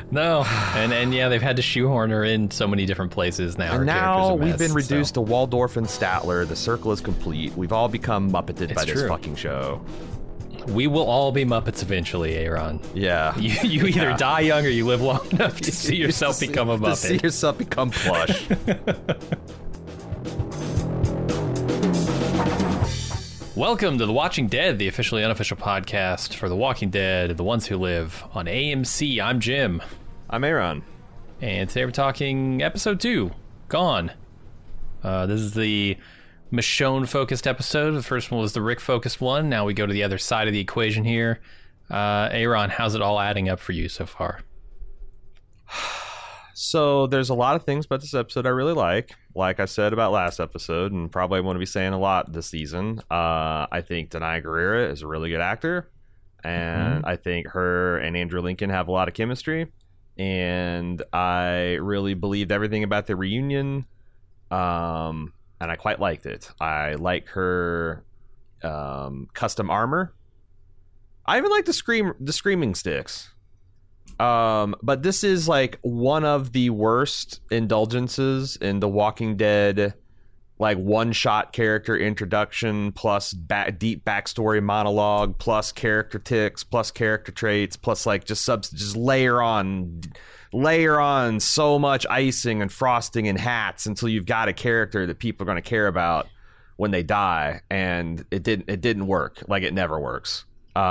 No, and yeah, they've had to shoehorn her in so many different places now. And now we've been reduced to Waldorf and Statler. The circle is complete. We've all become Muppeted by this fucking show. We will all be Muppets eventually, Aaron. Yeah. You either die young or you live long enough to see yourself become a Muppet. To see yourself become plush. Welcome to The Watching Dead, the officially unofficial podcast for The Walking Dead, The Ones Who Live on AMC. I'm Jim. I'm Aaron. And today we're talking episode 2, Gone. This is the Michonne-focused episode. The first one was the Rick-focused one. Now we go to the other side of the equation here. Aaron, how's it all adding up for you so far? So there's a lot of things about this episode I really like I said about last episode, and probably I want to be saying a lot this season. I think Danai Gurira is a really good actor, and I think her and Andrew Lincoln have a lot of chemistry, and I really believed everything about the reunion, and I quite liked it. I like her custom armor. I even like the screaming sticks. But this is like one of the worst indulgences in the Walking Dead, like one-shot character introduction plus deep backstory monologue plus character tics plus character traits plus like just layer on so much icing and frosting and hats until you've got a character that people are going to care about when they die, and it didn't work. Like, it never works.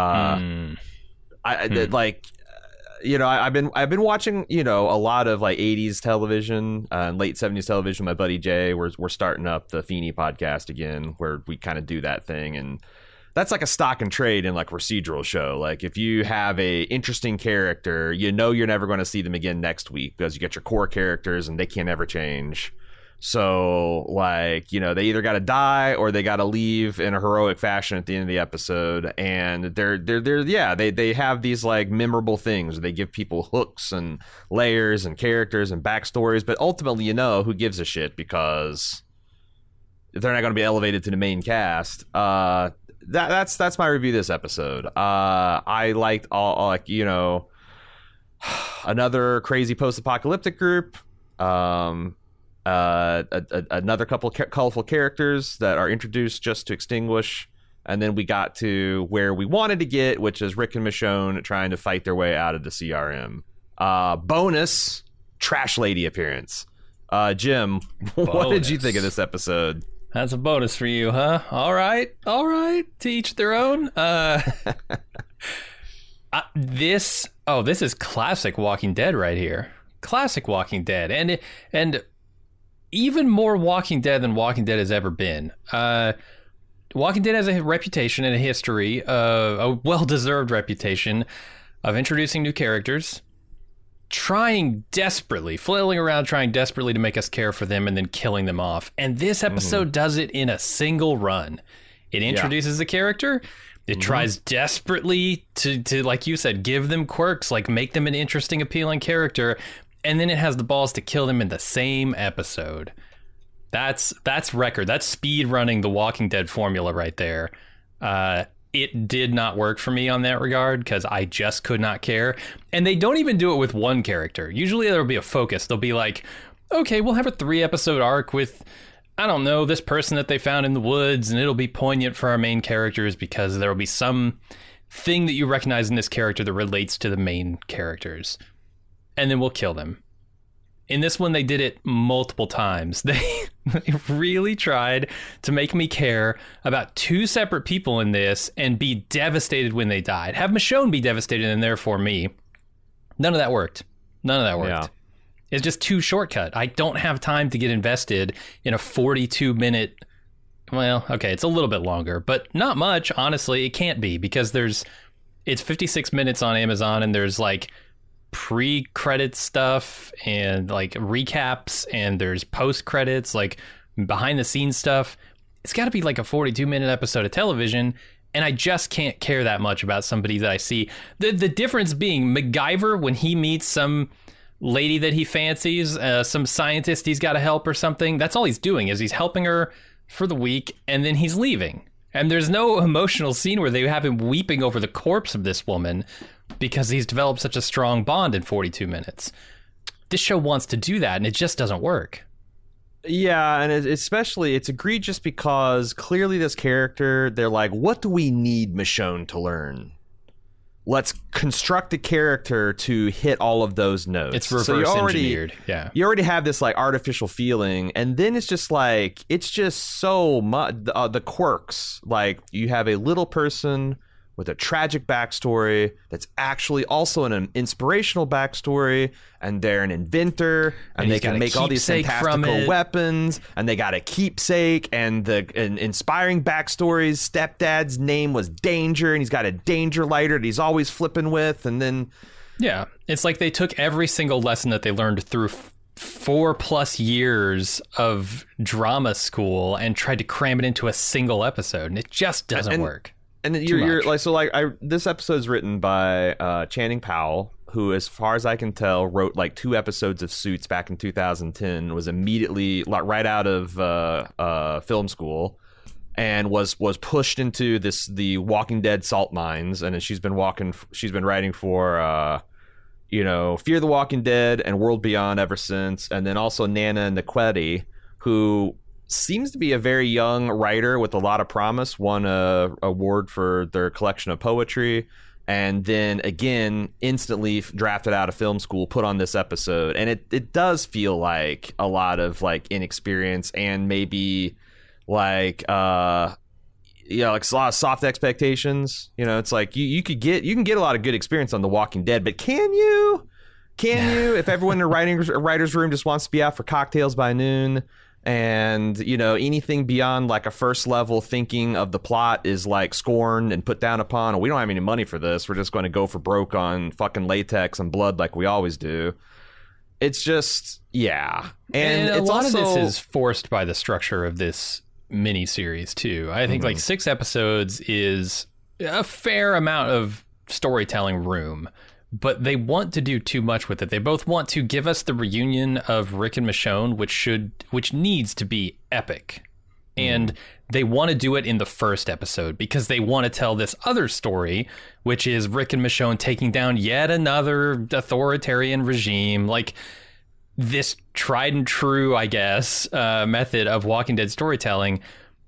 You know, I've been watching, you know, a lot of like 80s television and late 70s television. My buddy Jay, we're starting up the Feeney podcast again, where we kind of do that thing, and that's like a stock and trade in like procedural show. Like, if you have a interesting character, you know you're never going to see them again next week because you get your core characters and they can't ever change. So, like, you know, they either got to die or they got to leave in a heroic fashion at the end of the episode. And they have these like memorable things. They give people hooks and layers and characters and backstories. But ultimately, you know, who gives a shit, because they're not going to be elevated to the main cast. That's my review of this episode. I liked all like, you know, another crazy post-apocalyptic group. Another couple colorful characters that are introduced just to extinguish, and then we got to where we wanted to get, which is Rick and Michonne trying to fight their way out of the CRM. Bonus trash lady appearance. Jim, what did you think of this episode? That's a bonus for you, huh? All right, to each their own. This is classic Walking Dead right here. Classic Walking Dead, and even more Walking Dead than Walking Dead has ever been. Walking Dead has a reputation and a history, a well-deserved reputation of introducing new characters, flailing around trying desperately to make us care for them, and then killing them off. And this episode does it in a single run. It introduces a character. It tries desperately to, like you said, give them quirks, like make them an interesting, appealing character. And then it has the balls to kill them in the same episode. That's record. That's speed running the Walking Dead formula right there. It did not work for me on that regard because I just could not care. And they don't even do it with one character. Usually there'll be a focus. They'll be like, okay, we'll have a 3-episode arc with, I don't know, this person that they found in the woods, and it'll be poignant for our main characters because there will be some thing that you recognize in this character that relates to the main characters. And then we'll kill them. In this one, they did it multiple times. They really tried to make me care about 2 separate people in this and be devastated when they died. Have Michonne be devastated and therefore me. None of that worked. Yeah. It's just too shortcut. I don't have time to get invested in a 42-minute... Well, okay, it's a little bit longer, but not much, honestly. It can't be, because it's 56 minutes on Amazon, and there's like pre-credit stuff and like recaps, and there's post-credits, like behind the scenes stuff. It's got to be like a 42-minute episode of television, and I just can't care that much about somebody that I see. The difference being MacGyver, when he meets some lady that he fancies, some scientist he's got to help or something, that's all he's doing, is he's helping her for the week, and then he's leaving. And there's no emotional scene where they have him weeping over the corpse of this woman. because he's developed such a strong bond in 42 minutes. This show wants to do that, and it just doesn't work. Yeah, and especially it's egregious because clearly this character, they're like, what do we need Michonne to learn? Let's construct a character to hit all of those notes. It's reverse engineered. Yeah. You already have this like artificial feeling, and then it's just like, it's just so much the quirks. Like, you have a little person with a tragic backstory that's actually also an inspirational backstory, and they're an inventor, and they can make all these fantastical weapons, and they got a keepsake, and the inspiring backstories. Stepdad's name was Danger, and he's got a danger lighter that he's always flipping with, and then... Yeah, it's like they took every single lesson that they learned through 4+ years of drama school and tried to cram it into a single episode, and it just doesn't work. And you're like, so like, this episode is written by Channing Powell, who, as far as I can tell, wrote like 2 episodes of Suits back in 2010, was immediately right out of film school, and was pushed into the Walking Dead salt mines, and she's been writing for Fear the Walking Dead and World Beyond ever since, and then also Nana Nqueti, who seems to be a very young writer with a lot of promise, won a award for their collection of poetry, and then again instantly drafted out of film school, put on this episode. And it does feel like a lot of like inexperience, and maybe like like a lot of soft expectations. It's like you can get a lot of good experience on The Walking Dead, but can you if everyone in the writer's room just wants to be out for cocktails by noon, and anything beyond like a first level thinking of the plot is like scorned and put down upon, and we don't have any money for this, we're just going to go for broke on fucking latex and blood like we always do. It's just, yeah. And a lot of this is forced by the structure of this mini series too. I think like 6 episodes is a fair amount of storytelling room, but they want to do too much with it. They both want to give us the reunion of Rick and Michonne, which needs to be epic. And they want to do it in the first episode because they want to tell this other story, which is Rick and Michonne taking down yet another authoritarian regime. Like, this tried and true, I guess, method of Walking Dead storytelling.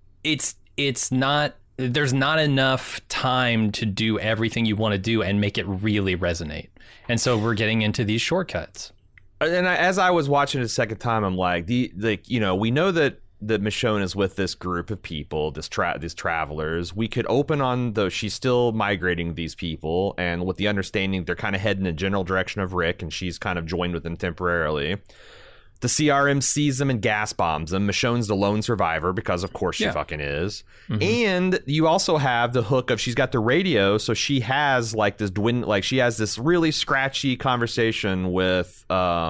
It's not... There's not enough time to do everything you want to do and make it really resonate. And so we're getting into these shortcuts. And as I was watching it a second time, I'm like, we know that Michonne is with this group of people, these travelers. We could open on she's still migrating these people, and with the understanding they're kind of heading in a general direction of Rick, and she's kind of joined with them temporarily. The CRM sees them and gas bombs them. Michonne's the lone survivor because, of course, she fucking is. Mm-hmm. And you also have the hook of she's got the radio, so she has like this she has this really scratchy conversation with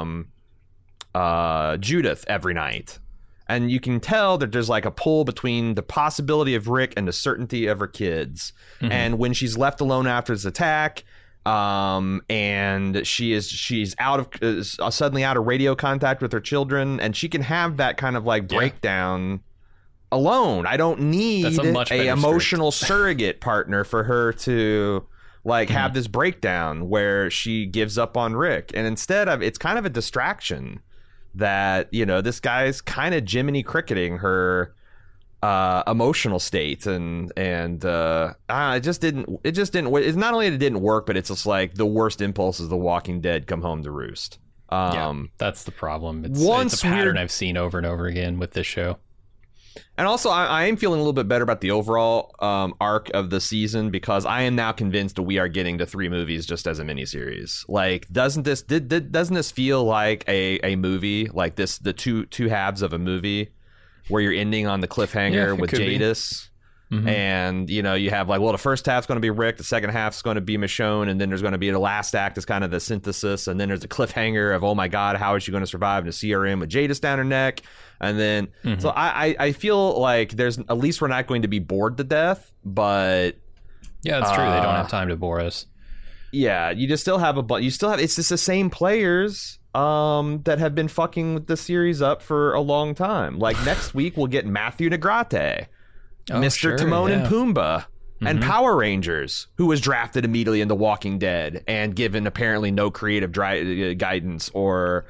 Judith every night, and you can tell that there's like a pull between the possibility of Rick and the certainty of her kids. Mm-hmm. And when she's left alone after this attack, and she's suddenly out of radio contact with her children, and she can have that kind of like breakdown alone. I don't need a emotional surrogate partner for her to like have this breakdown where she gives up on Rick, and instead of it's kind of a distraction that this guy's kind of Jiminy cricketing her emotional state, and it just didn't. It's not only that it didn't work, but it's just like the worst impulses of The Walking Dead come home to roost. That's the problem. It's a pattern I've seen over and over again with this show. And also, I am feeling a little bit better about the overall arc of the season, because I am now convinced that we are getting to 3 movies just as a miniseries. Like, doesn't this feel like a movie? Like the two halves of a movie, where you're ending on the cliffhanger with Jadis. Mm-hmm. And, you have like, well, the first half's going to be Rick, the second half's going to be Michonne, and then there's going to be the last act is kind of the synthesis, and then there's the cliffhanger of, oh my God, how is she going to survive in a CRM with Jadis down her neck? And then, so I feel like there's, at least we're not going to be bored to death, but... Yeah, that's true. They don't have time to bore us. Yeah, you just still have it's just the same players that have been fucking with the series up for a long time. Like next week we'll get Matthew Negrete, Mr. Timon and Pumbaa, and Power Rangers, who was drafted immediately into Walking Dead and given apparently no creative guidance or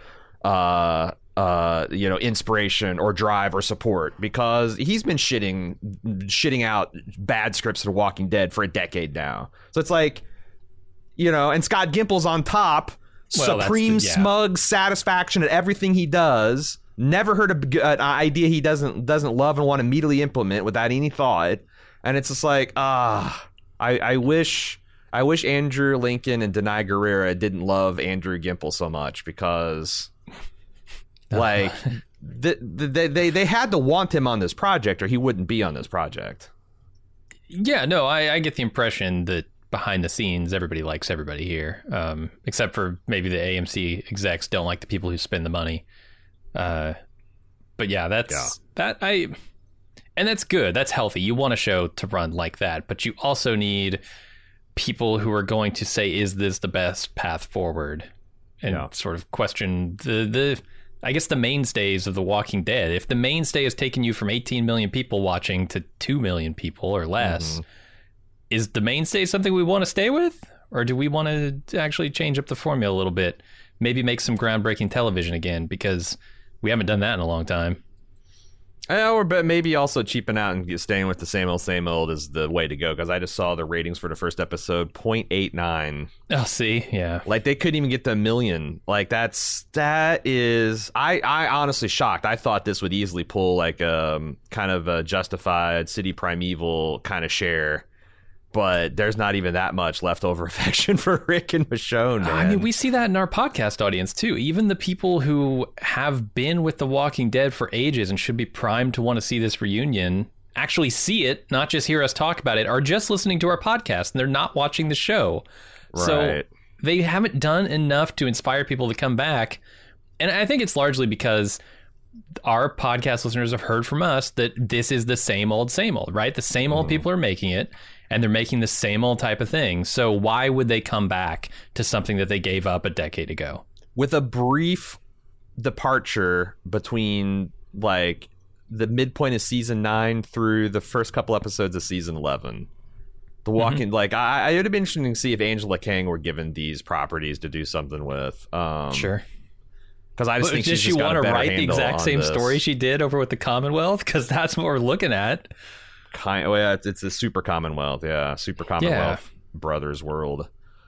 inspiration or drive or support, because he's been shitting out bad scripts to Walking Dead for a decade now. So it's like, and Scott Gimple's on top, supreme smug satisfaction at everything he does. Never heard an idea he doesn't love and want to immediately implement without any thought. And it's just like, I wish Andrew Lincoln and Denai Guerrera didn't love Andrew Gimple so much, because like they had to want him on this project or he wouldn't be on this project. Yeah, no, I get the impression that behind the scenes everybody likes everybody here, except for maybe the AMC execs don't like the people who spend the money. But yeah, and that's good. That's healthy. You want a show to run like that, but you also need people who are going to say, is this the best path forward? And sort of question I guess the mainstays of The Walking Dead. If the mainstay has taken you from 18 million people watching to 2 million people or less, is the mainstay something we want to stay with? Or do we want to actually change up the formula a little bit? Maybe make some groundbreaking television again, because we haven't done that in a long time. Or but maybe also cheaping out and staying with the same old is the way to go, because I just saw the ratings for the first episode, 0.89. Oh, see? Yeah. Like, they couldn't even get to 1 million. Like, that is... I honestly shocked. I thought this would easily pull, like, kind of a Justified, City Primeval kind of share. But there's not even that much leftover affection for Rick and Michonne, man. I mean, we see that in our podcast audience, too. Even the people who have been with The Walking Dead for ages and should be primed to want to see this reunion, actually see it, not just hear us talk about it, are just listening to our podcast, and they're not watching the show. Right. So they haven't done enough to inspire people to come back. And I think it's largely because our podcast listeners have heard from us that this is the same old, right? The same old people are making it. And they're making the same old type of thing. So why would they come back to something that they gave up a decade ago? With a brief departure between, like, the midpoint of season 9 through the first couple episodes of season 11. The Walking, like, it would have been interesting to see if Angela Kang were given these properties to do something with. Sure. Because I just think does she want to write the exact same story she did over with the Commonwealth? Because that's what we're looking at. It's a super Commonwealth, super Commonwealth Brothers world.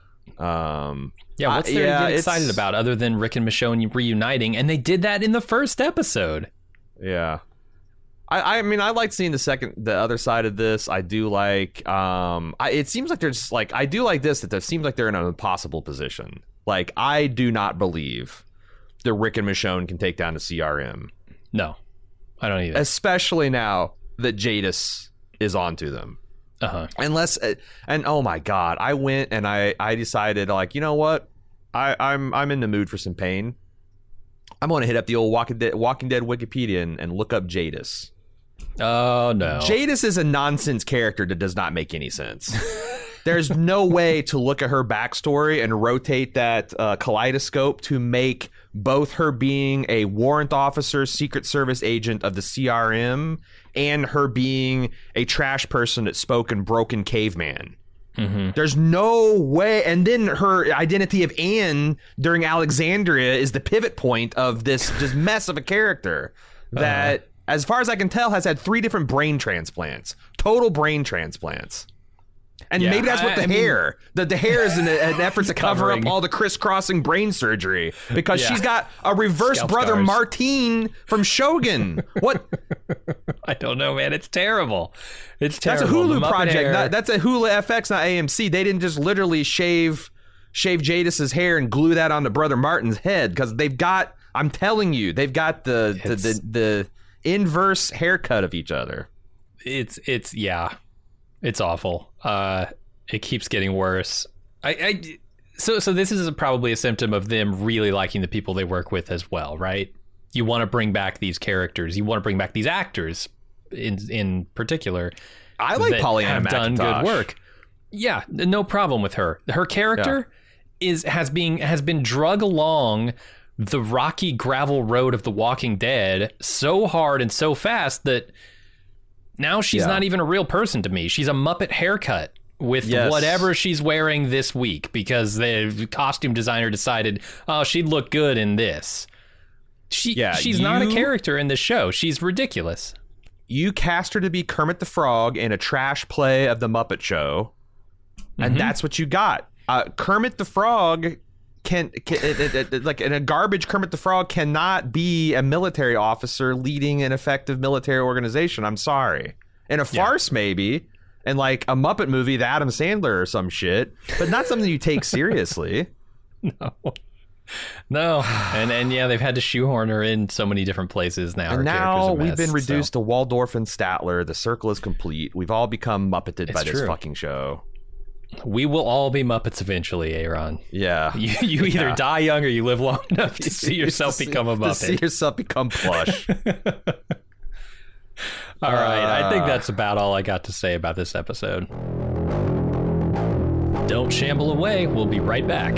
What's there to get excited about other than Rick and Michonne reuniting? And they did that in the first episode. Yeah, I mean, I like seeing the other side of this. I do like. It seems like there's like I do like this that it seems like they're in an impossible position. Like, I do not believe that Rick and Michonne can take down the CRM. No, I don't either. Especially now that Jadis is onto them. Unless, and oh my god, I went and I decided, like, you know what, I'm in the mood for some pain. I'm going to hit up the old Walking Dead Wikipedia and look up Jadis. Oh no, Jadis is a nonsense character that does not make any sense. There's no way to look at her backstory and rotate that kaleidoscope to make both her being a warrant officer, Secret Service agent of the CRM, and her being a trash person that spoke in broken caveman. There's no way. And then her identity of Anne during Alexandria is the pivot point of this just mess of a character that, as far as I can tell, has had 3 different brain transplants. Total brain transplants. And maybe that's what the hair is an effort to cover up all the crisscrossing brain surgery, because she's got a reverse Scalp Brother scars. Martine from Shogun. What? I don't know, man. It's terrible. It's terrible. That's a Hulu project. That's a Hulu FX, not AMC. They didn't just literally shave Jadis's hair and glue that onto Brother Martin's head, because they've got, I'm telling you, they've got the inverse haircut of each other. It's awful. It keeps getting worse. So this is probably a symptom of them really liking the people they work with as well, right? You want to bring back these characters. You want to bring back these actors in particular. I like Pollyanna have McIntosh. Done good work. Yeah, no problem with her. Her character has been drug along the rocky gravel road of The Walking Dead so hard and so fast that Now she's not even a real person to me. She's a Muppet haircut with whatever she's wearing this week because the costume designer decided, oh, she'd look good in this. She's not a character in this show. She's ridiculous. You cast her to be Kermit the Frog in a trash play of the Muppet Show, and that's what you got. Kermit the Frog can like in a garbage Kermit the Frog cannot be a military officer leading an effective military organization. I'm sorry. In a farce, maybe, and like a Muppet movie, the Adam Sandler or some shit, but not something you take seriously. No. And yeah, they've had to shoehorn her in so many different places now. And now we've been reduced to Waldorf and Statler. The circle is complete. We've all become Muppeted by this fucking show. We will all be Muppets eventually, Aaron. Yeah. You either die young or you live long enough to see yourself become a Muppet. To see yourself become plush. All right. I think that's about all I got to say about this episode. Don't shamble away. We'll be right back.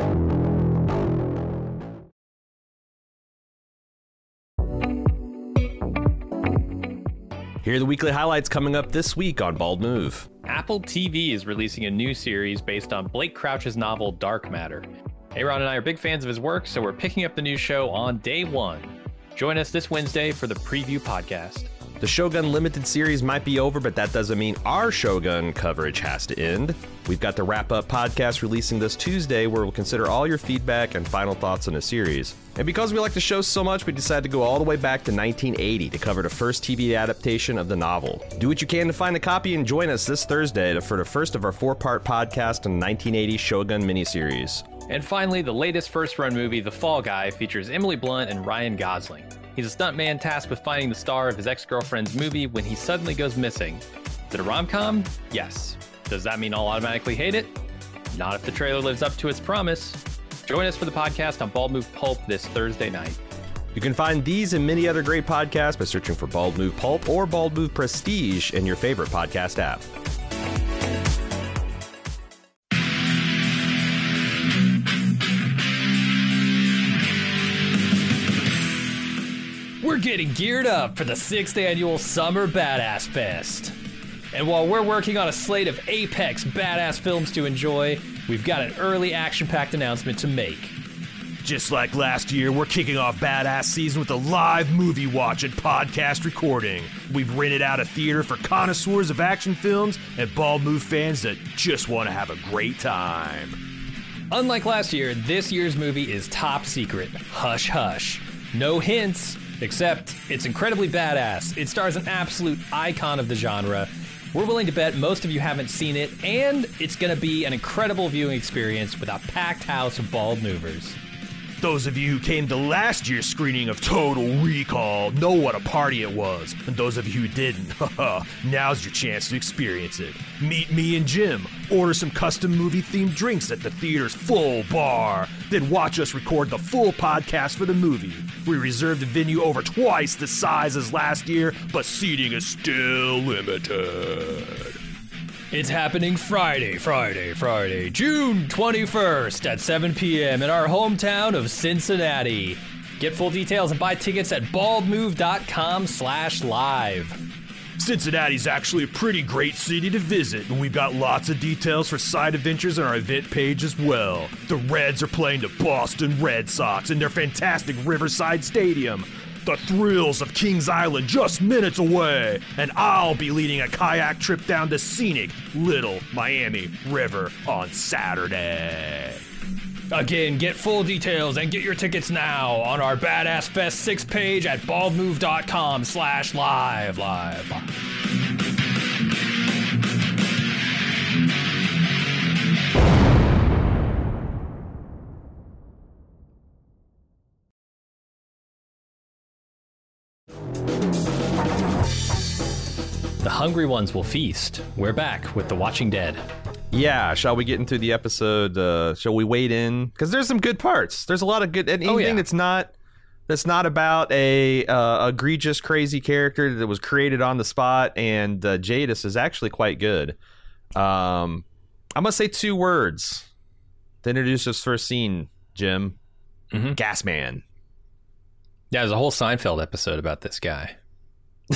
Here are the weekly highlights coming up this week on Bald Move. Apple TV is releasing a new series based on Blake Crouch's novel Dark Matter. Aaron and I are big fans of his work, so we're picking up the new show on day one. Join us this Wednesday for the preview podcast. The Shogun Limited series might be over, but that doesn't mean our Shogun coverage has to end. We've got the wrap-up podcast releasing this Tuesday, where we'll consider all your feedback and final thoughts on the series. And because we like the show so much, we decided to go all the way back to 1980 to cover the first TV adaptation of the novel. Do what you can to find a copy and join us this Thursday for the first of our 4-part podcast on the 1980 Shogun miniseries. And finally, the latest first-run movie, The Fall Guy, features Emily Blunt and Ryan Gosling. He's a stuntman tasked with finding the star of his ex-girlfriend's movie when he suddenly goes missing. Is it a rom-com? Yes. Does that mean I'll automatically hate it? Not if the trailer lives up to its promise. Join us for the podcast on Bald Move Pulp this Thursday night. You can find these and many other great podcasts by searching for Bald Move Pulp or Bald Move Prestige in your favorite podcast app. We're getting geared up for the 6th annual Summer Badass Fest. And while we're working on a slate of apex badass films to enjoy, we've got an early action-packed announcement to make. Just like last year, we're kicking off Badass Season with a live movie watch and podcast recording. We've rented out a theater for connoisseurs of action films and Bald Move fans that just want to have a great time. Unlike last year, this year's movie is top secret. Hush hush. No hints, except it's incredibly badass. It stars an absolute icon of the genre. We're willing to bet most of you haven't seen it, and it's going to be an incredible viewing experience with a packed house of bald movers. Those of you who came to last year's screening of Total Recall know what a party it was. And those of you who didn't, now's your chance to experience it. Meet me and Jim, order some custom movie-themed drinks at the theater's full bar, then watch us record the full podcast for the movie. We reserved the venue over twice the size as last year, but seating is still limited. It's happening Friday, June 21st at 7 p.m. in our hometown of Cincinnati. Get full details and buy tickets at baldmove.com/live. Cincinnati's actually a pretty great city to visit, and we've got lots of details for side adventures on our event page as well. The Reds are playing the Boston Red Sox in their fantastic Riverside Stadium. The thrills of Kings Island just minutes away, and I'll be leading a kayak trip down the scenic Little Miami River on Saturday. Again, get full details and get your tickets now on our Badass Fest 6 page at baldmove.com/live. The hungry ones will feast. We're back with The Watching Dead. Yeah, shall we get into the episode? Shall we wade in? Because there's some good parts. There's a lot of good. Anything that's not about a egregious, crazy character that was created on the spot. And Jadis is actually quite good. I'm gonna say 2 words to introduce this first scene. Jim, Gasman. Yeah, there's a whole Seinfeld episode about this guy.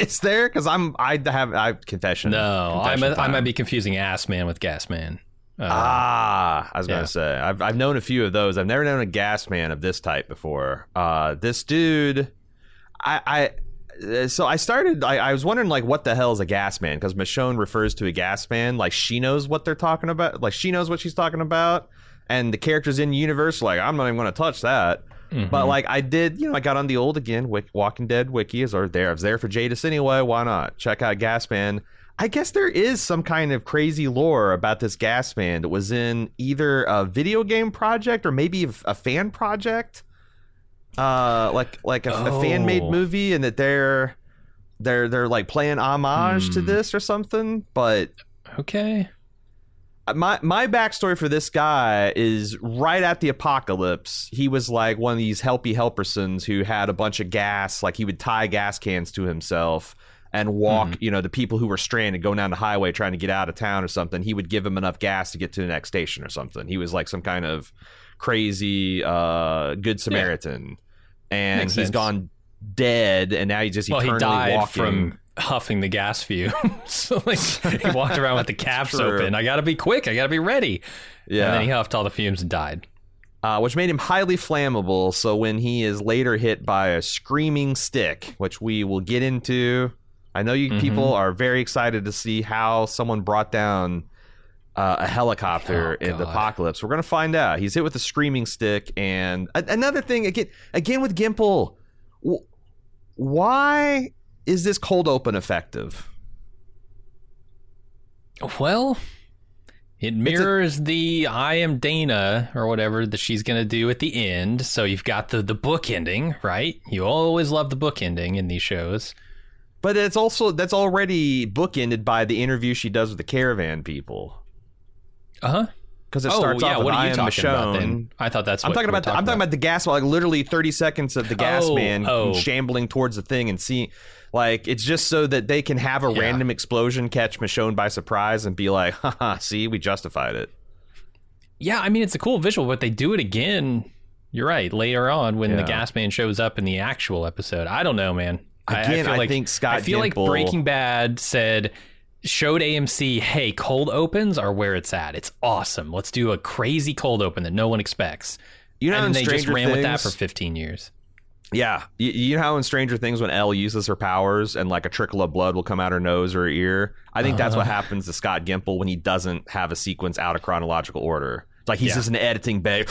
Is there? Because I confession. No, confession I might time. be confusing Ass Man with Gas Man. I was yeah. gonna say I've known a few of those. I've never known a gas man of this type before. This dude, so I started. I was wondering like what the hell is a gas man, because Michonne refers to a gas man like she knows what they're talking about, like she knows what she's talking about, and the characters in universe like I'm not even gonna touch that. But like I did, I got on the old again Walking Dead wiki. I was there for Jadis anyway. Why not check out Gas Man? I guess there is some kind of crazy lore about this gas man that was in either a video game project or maybe a fan project, like a fan made movie, and that they're like playing homage to this or something. But okay, my backstory for this guy is right at the apocalypse. He was like one of these helpy helpersons who had a bunch of gas, like he would tie gas cans to himself and walk, the people who were stranded going down the highway trying to get out of town or something. He would give them enough gas to get to the next station or something. He was like some kind of crazy good Samaritan. And Makes he's sense. gone dead, and now he's just eternally he died walking. from huffing the gas fumes. So like he walked around with the caps True. open. I gotta be quick. I gotta be ready. Yeah. And then he huffed all the fumes and died. Which made him highly flammable. So when he is later hit by a screaming stick, which we will get into, I know you people are very excited to see how someone brought down a helicopter in the apocalypse. We're going to find out. He's hit with a screaming stick. And another thing, again with Gimple, why is this cold open effective? Well, it mirrors the I am Dana or whatever that she's going to do at the end. So you've got the book ending, right? You always love the book ending in these shows. But that's already bookended by the interview she does with the caravan people. Uh-huh. Because it starts off with what are I you am talking about Michonne. then? I thought that's what I'm talking about. I'm talking about the gas, like literally 30 seconds of the gas man shambling towards the thing and seeing, like it's just so that they can have a random explosion catch Michonne by surprise and be like, haha, see, we justified it. Yeah, I mean it's a cool visual, but they do it again. You're right. Later on, when the gas man shows up in the actual episode, I don't know, man. Again, I think Scott I feel like Gimple, Breaking Bad showed AMC, hey, cold opens are where it's at. It's awesome. Let's do a crazy cold open that no one expects. You know, and in they just Stranger ran with that Things- for 15 years. Yeah, you know how in Stranger Things when Elle uses her powers and like a trickle of blood will come out her nose or her ear? I think that's what happens to Scott Gimple when he doesn't have a sequence out of chronological order. It's like he's just in the editing bay.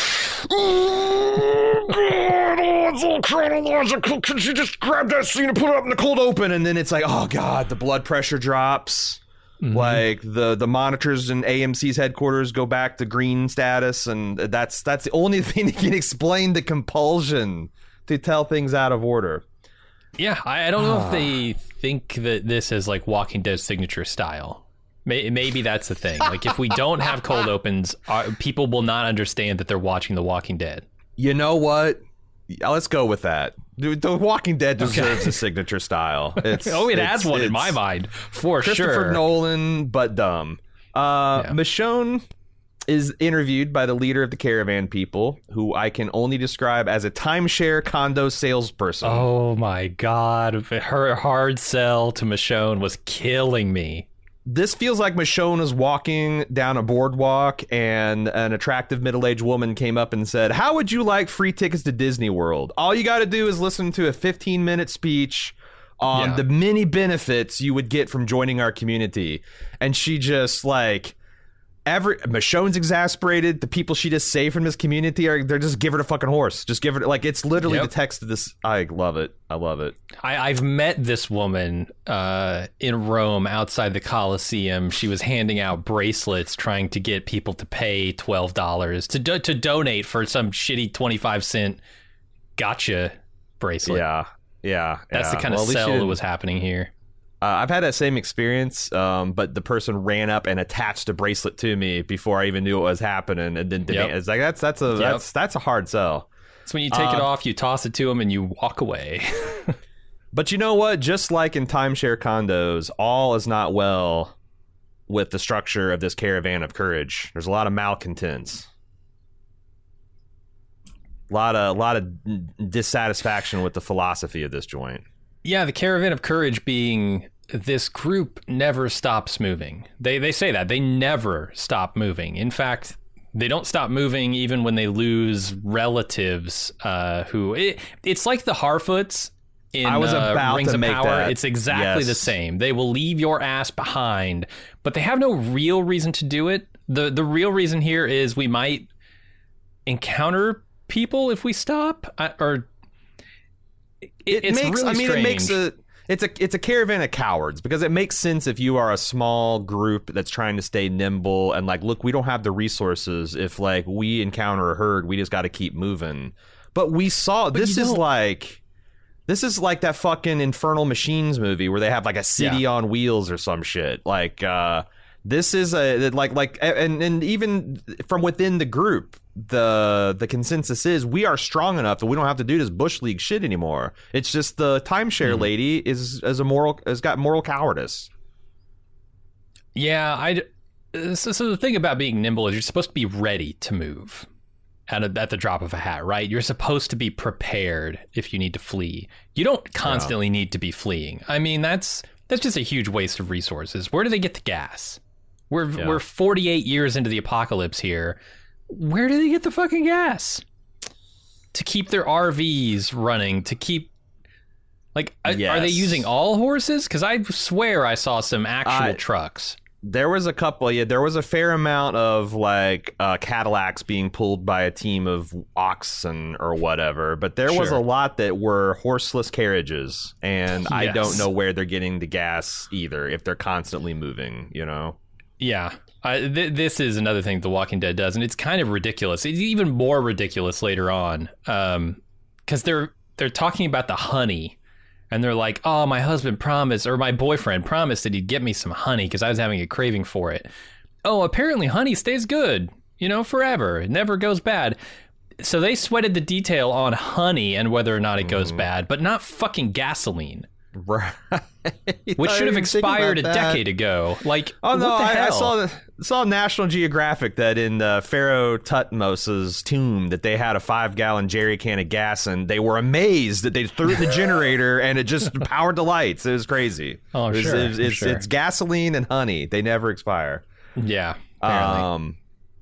Oh, God, it's all chronological. Could you just grab that scene and put it up in the cold open? And then it's like, oh, God, the blood pressure drops. Like the monitors in AMC's headquarters go back to green status. And that's the only thing that can explain the compulsion to tell things out of order. Yeah, I don't know if they think that this is like Walking Dead signature style. Maybe that's the thing. Like, if we don't have cold opens, people will not understand that they're watching The Walking Dead. You know what? Let's go with that. Dude, The Walking Dead deserves a signature style. It has one in my mind, for Christopher sure. Nolan, but dumb. Michonne is interviewed by the leader of the caravan people, who I can only describe as a timeshare condo salesperson. Oh my God. Her hard sell to Michonne was killing me. This feels like Michonne is walking down a boardwalk and an attractive middle-aged woman came up and said, how would you like free tickets to Disney World? All you got to do is listen to a 15-minute speech on the many benefits you would get from joining our community. And she just like... Michonne's exasperated. The people she just saved from this community they're just give her the fucking horse. Just give her, like, it's literally the text of this. I love it. I love it. I've met this woman in Rome outside the Colosseum. She was handing out bracelets trying to get people to pay $12 to donate for some shitty 25-cent gotcha bracelet. Yeah. That's the kind of sell that was happening here. I've had that same experience, but the person ran up and attached a bracelet to me before I even knew what was happening, and then it's like that's a hard sell. So when you take it off, you toss it to them, and you walk away. But you know what? Just like in timeshare condos, all is not well with the structure of this caravan of courage. There's a lot of malcontents, a lot of dissatisfaction with the philosophy of this joint. Yeah, the Caravan of Courage being this group never stops moving. They say that. They never stop moving. In fact, they don't stop moving even when they lose relatives it's like the Harfoots in I was about Rings to of make Power. that. It's exactly Yes. the same. They will leave your ass behind, but they have no real reason to do it. The real reason here is we might encounter people if we stop, it's really strange. It's a caravan of cowards, because it makes sense if you are a small group that's trying to stay nimble and like, look, we don't have the resources. If like we encounter a herd, we just got to keep moving. But we saw this is like that fucking Infernal Machines movie where they have like a city on wheels or some shit. Like this is and even from within the group, the consensus is we are strong enough that we don't have to do this bush league shit anymore. It's just the timeshare lady has got moral cowardice. Yeah, so the thing about being nimble is you're supposed to be ready to move at the drop of a hat, right? You're supposed to be prepared if you need to flee. You don't constantly need to be fleeing. I mean, that's just a huge waste of resources. Where do they get the gas? We're 48 years into the apocalypse here. Where do they get the fucking gas to keep their RVs running? To keep are they using all horses? Because I swear I saw some actual trucks. There was a couple. Yeah, there was a fair amount of like Cadillacs being pulled by a team of oxen or whatever. But there was a lot that were horseless carriages, and I don't know where they're getting the gas either. If they're constantly moving, you know. Yeah. This is another thing The Walking Dead does, and it's kind of ridiculous. It's even more ridiculous later on, because they're talking about the honey, and they're like, "Oh, my husband promised, or my boyfriend promised that he'd get me some honey because I was having a craving for it." Oh, apparently honey stays good, forever. It never goes bad. So they sweated the detail on honey and whether or not it goes bad, but not fucking gasoline. Right. Which should have expired a decade ago. Like, oh no, what the hell? I saw National Geographic that in Pharaoh Tutmose's tomb that they had a 5-gallon jerry can of gas, and they were amazed that they threw it in the generator and it just powered the lights. It was crazy. Oh, It's gasoline and honey. They never expire. Yeah. Apparently.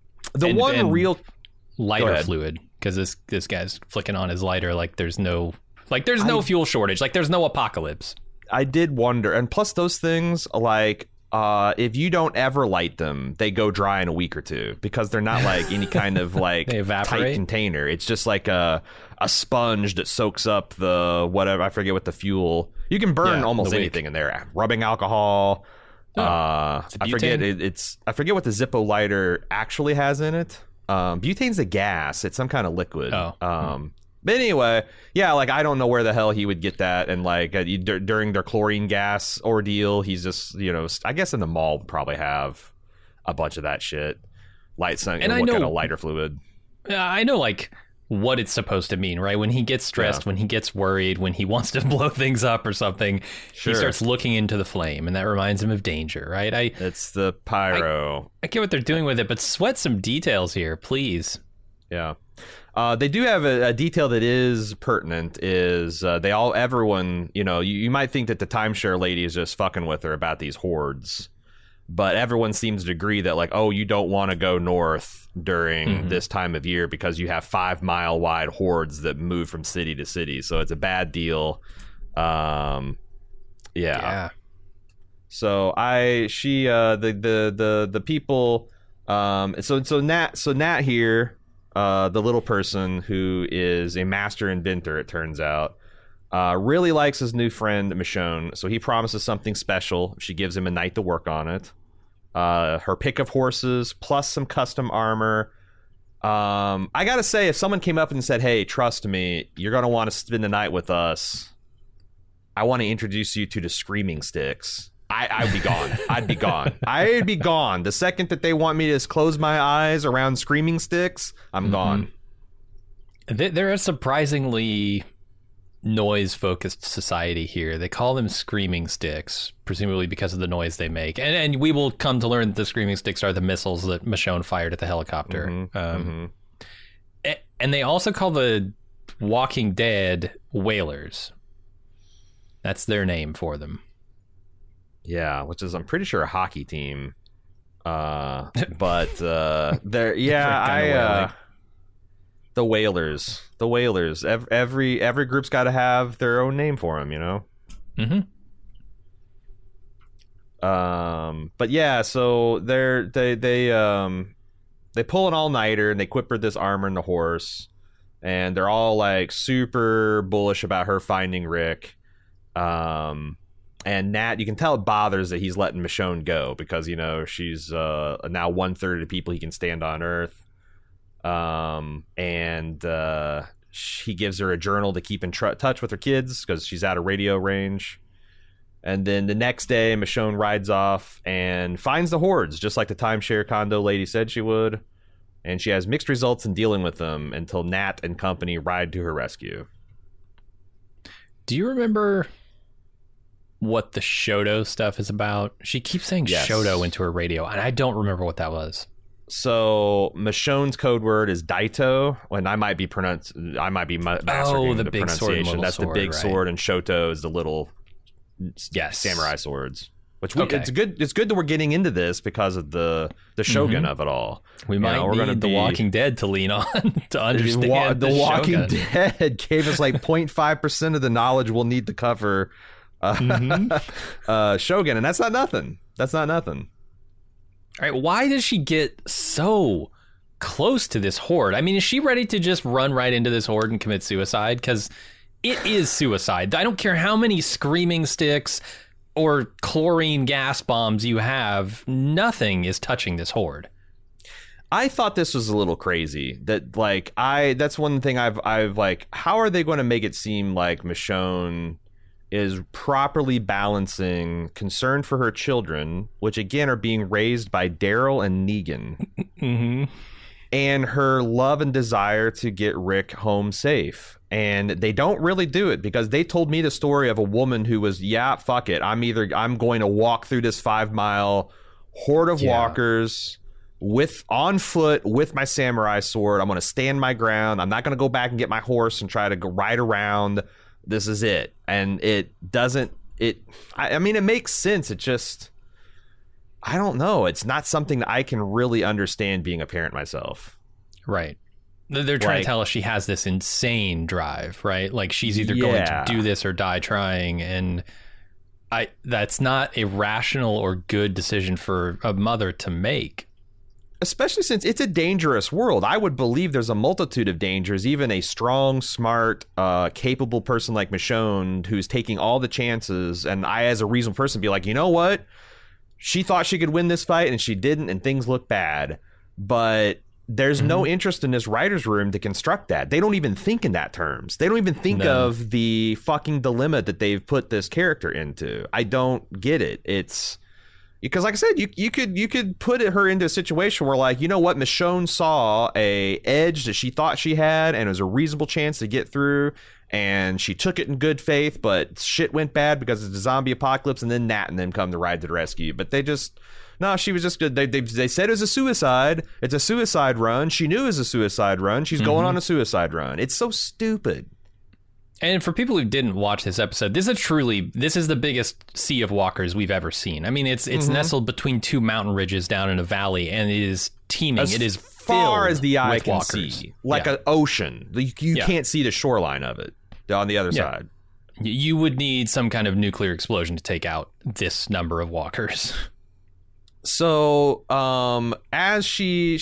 And real lighter fluid, because this guy's flicking on his lighter like there's no fuel shortage, like there's no apocalypse. I did wonder, and plus those things, like if you don't ever light them, they go dry in a week or two, because they're not like any kind of like tight container. It's just like a sponge that soaks up the whatever, I forget what the fuel. You can burn almost anything in there. Rubbing alcohol. I forget what the Zippo lighter actually has in it. Butane's a gas. It's some kind of liquid. But anyway, yeah, like I don't know where the hell he would get that, and like during their chlorine gas ordeal, he's just I guess in the mall would probably have a bunch of that shit, kind of lighter fluid. I know like what it's supposed to mean, right? When he gets stressed, when he gets worried, when he wants to blow things up or something, he starts looking into the flame, and that reminds him of danger, right? It's the pyro. I get what they're doing with it, but sweat some details here, please. Yeah. They do have a detail that is pertinent. Is everyone, you might think that the timeshare lady is just fucking with her about these hordes, but everyone seems to agree that like, oh, you don't want to go north during this time of year because you have 5-mile wide hordes that move from city to city, so it's a bad deal. Yeah. So the people. So Nat here. The little person who is a master inventor, it turns out, really likes his new friend Michonne, so he promises something special. She gives him a night to work on it. Her pick of horses plus some custom armor. I gotta say, if someone came up and said, "Hey, trust me, you're gonna want to spend the night with us. I want to introduce you to the screaming sticks," I'd be gone. I'd be gone. The second that they want me to just close my eyes around screaming sticks, I'm gone. They're a surprisingly noise-focused society here. They call them screaming sticks, presumably because of the noise they make. And we will come to learn that the screaming sticks are the missiles that Michonne fired at the helicopter. And they also call the Walking Dead whalers. That's their name for them. Yeah, which is, I'm pretty sure, a hockey team. But they're, the Whalers. The Whalers. Every group's got to have their own name for them, you know? Mm-hmm. But yeah, so they pull an all-nighter and they equip her this armor and the horse, and they're all like super bullish about her finding Rick. And Nat, you can tell it bothers that he's letting Michonne go because, you know, she's now 1/3 of the people he can stand on Earth. He gives her a journal to keep in touch with her kids because she's out of radio range. And then the next day, Michonne rides off and finds the hordes, just like the timeshare condo lady said she would. And she has mixed results in dealing with them until Nat and company ride to her rescue. Do you remember what the Shoto stuff is about? She keeps saying Shoto into her radio, and I don't remember what that was. So Michonne's code word is Daito, and I might be massacring the big pronunciation. sword, that's the big right. sword, and Shoto is the little samurai swords. Which it's good that we're getting into this because of the shogun of it all. We might need The Walking Dead to lean on to understand The Walking shogun. Dead gave us like 0.5% of the knowledge we'll need to cover Shogun, and that's not nothing. All right, why does she get so close to this horde? I mean, is she ready to just run right into this horde and commit suicide? Because it is suicide. I don't care how many screaming sticks or chlorine gas bombs you have, nothing is touching this horde. I thought this was a little crazy. That's one thing I've like, how are they going to make it seem like Michonne is properly balancing concern for her children, which again are being raised by Daryl and Negan, and her love and desire to get Rick home safe. And they don't really do it because they told me the story of a woman who was, fuck it. I'm going to walk through this 5-mile horde of walkers on foot with my samurai sword. I'm going to stand my ground. I'm not going to go back and get my horse and try to go ride around. This is it. And it makes sense. It just, I don't know. It's not something that I can really understand being a parent myself. Right. They're trying to tell us she has this insane drive, right? Like she's either going to do this or die trying. And that's not a rational or good decision for a mother to make. Especially since it's a dangerous world. I would believe there's a multitude of dangers. Even a strong, smart, capable person like Michonne, who's taking all the chances, and I, as a reasonable person, be like, you know what? She thought she could win this fight, and she didn't, and things look bad. But there's no interest in this writer's room to construct that. They don't even think in that terms. They don't even think of the fucking dilemma that they've put this character into. I don't get it. It's because, like I said, you could put her into a situation where, like, you know what, Michonne saw a edge that she thought she had, and it was a reasonable chance to get through, and she took it in good faith, but shit went bad because of the zombie apocalypse, and then Nat and them come to ride to the rescue. But they just, no, she was just good. They said it was a suicide. It's a suicide run. She knew it was a suicide run. She's going on a suicide run. It's so stupid. And for people who didn't watch this episode, this is the biggest sea of walkers we've ever seen. I mean, it's nestled between two mountain ridges down in a valley, and it is teeming. It is far as the eye can walkers. See, like an ocean. You can't see the shoreline of it on the other side. You would need some kind of nuclear explosion to take out this number of walkers. So, as she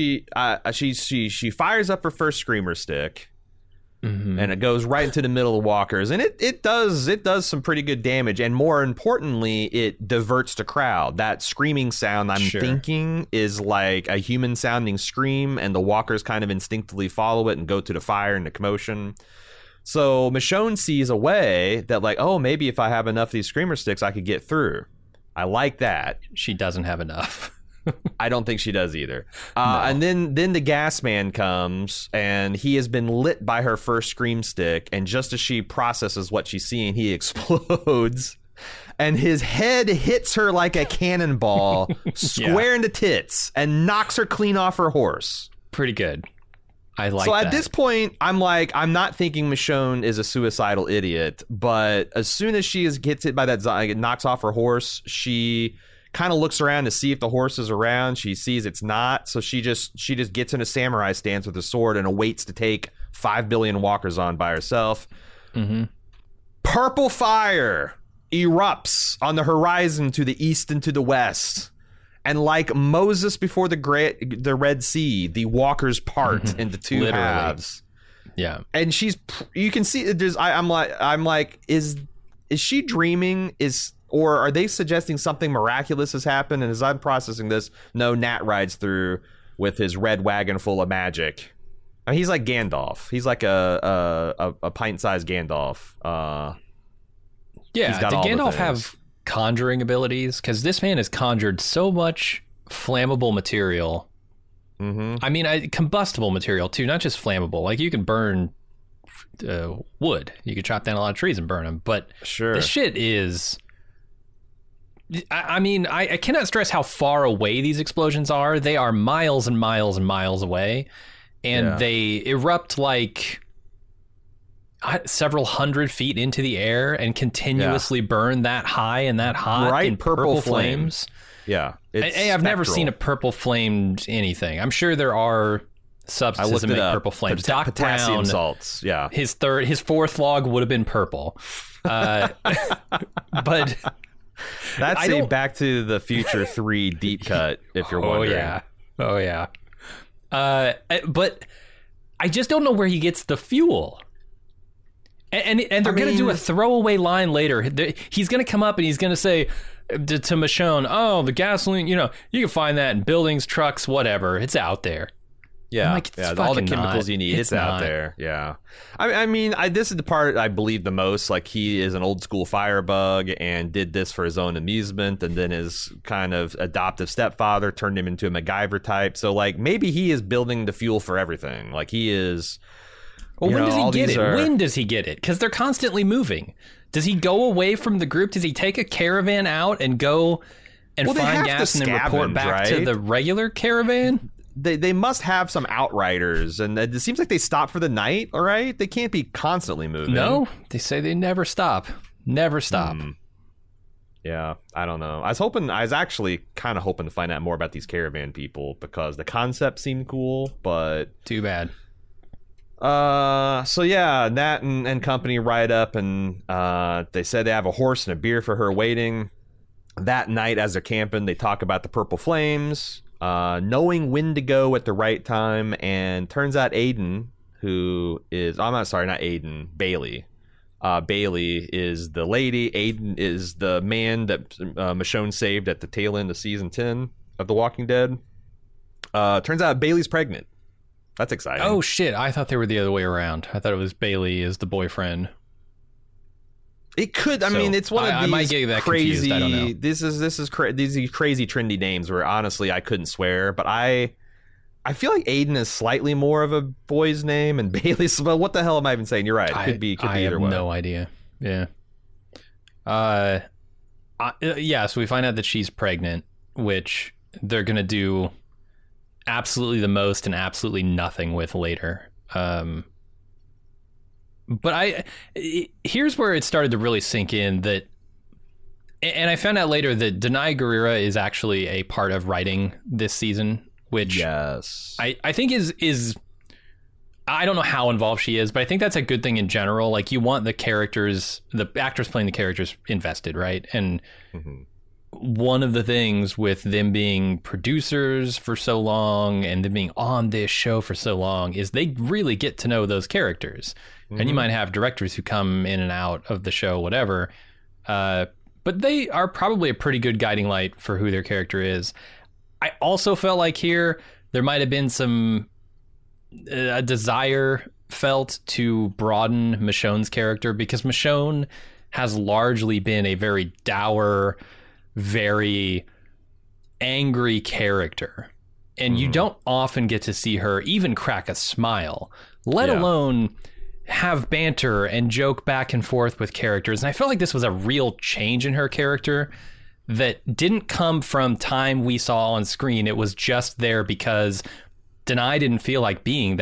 fires up her first screamer stick. And it goes right into the middle of walkers, and it does some pretty good damage, and more importantly, it diverts the crowd. That screaming sound, I'm thinking, is like a human sounding scream, and the walkers kind of instinctively follow it and go to the fire and the commotion. So Michonne sees a way that, like, oh, maybe if I have enough of these screamer sticks, I could get through. I like that. She doesn't have enough. I don't think she does either. And then the gas man comes, and he has been lit by her first scream stick, and just as she processes what she's seeing, he explodes, and his head hits her like a cannonball square in the tits and knocks her clean off her horse. Pretty good. I like so that. at this point, I'm not thinking Michonne is a suicidal idiot, but as soon as she gets hit by that zombie, knocks off her horse, she kind of looks around to see if the horse is around. She sees it's not, so she just gets in a samurai stance with a sword and awaits to take 5 billion walkers on by herself. Mm-hmm. Purple fire erupts on the horizon to the east and to the west. And like Moses before the Red Sea, the walkers part into two Literally. halves. Yeah. And you can see there's I'm like is she dreaming, or are they suggesting something miraculous has happened? And as I'm processing this, no, Nat rides through with his red wagon full of magic. I mean, he's like Gandalf. He's like a pint-sized Gandalf. Yeah, he's got did all the Gandalf things. have conjuring abilities? Because this man has conjured so much flammable material. Mm-hmm. I mean, combustible material too, not just flammable. Like you can burn wood. You could chop down a lot of trees and burn them. But Sure. this shit is... I mean, I cannot stress how far away these explosions are. They are miles and miles and miles away. And Yeah. they erupt like several hundred feet into the air and continuously burn that high and that hot Bright in purple flames. Yeah. I've never seen a purple flamed anything. I'm sure there are substances that make purple flames. Doc potassium Brown, salts. Yeah. his fourth log would have been purple. But That's I a don't- Back to the Future 3 deep cut, if you're wondering. Oh yeah. But I just don't know where he gets the fuel. And they're going to do a throwaway line later. He's going to come up and he's going to say to Michonne, "Oh, the gasoline, you can find that in buildings, trucks, whatever. It's out there." Yeah, I'm like, it's all the fucking chemicals not. you need, it's not. out there. Yeah, I mean, this is the part I believe the most. Like, he is an old school firebug and did this for his own amusement, and then his kind of adoptive stepfather turned him into a MacGyver type. So, like, maybe he is building the fuel for everything. Like, he is. Well, when does he all get these it? are- When does he get it? Because they're constantly moving. Does he go away from the group? Does he take a caravan out and go and Well, they find have gas to and then report scavenge, back to right? the regular caravan? They must have some outriders, and it seems like they stop for the night. All right, they can't be constantly moving. No, they say they never stop. Never stop. Yeah, I don't know. I was actually kind of hoping to find out more about these caravan people because the concept seemed cool, but Too bad. so yeah, Nat and company ride up, and they said they have a horse and a beer for her waiting. That night, as they're camping, they talk about the purple flames, knowing when to go at the right time, and turns out Aiden, who is not Aiden, Bailey. Bailey is the lady. Aiden is the man that Michonne saved at the tail end of season 10 of The Walking Dead. Turns out Bailey's pregnant. That's exciting. Oh shit! I thought they were the other way around. I thought it was Bailey as the boyfriend. It could. I So, mean, it's one of I these might get that crazy. confused, I don't know. These crazy trendy names where honestly I couldn't swear, but I feel like Aiden is slightly more of a boy's name, and Bailey's. Well, what the hell am I even saying? You're right. It could be I either have way. no idea. Yeah. Yeah. So we find out that she's pregnant, which they're gonna do absolutely the most and absolutely nothing with later. But here's where it started to really sink in that, and I found out later that Denai Guerrera is actually a part of writing this season, which Yes. I think is I don't know how involved she is, but I think that's a good thing in general. Like, you want the actors playing the characters invested, right? And one of the things with them being producers for so long and them being on this show for so long is they really get to know those characters. And you might have directors who come in and out of the show, whatever. But they are probably a pretty good guiding light for who their character is. I also felt like here there might have been a desire felt to broaden Michonne's character, because Michonne has largely been a very dour, very angry character. And you don't often get to see her even crack a smile, let alone have banter and joke back and forth with characters. And I felt like this was a real change in her character that didn't come from time we saw on screen. It was just there because Denai didn't feel like being that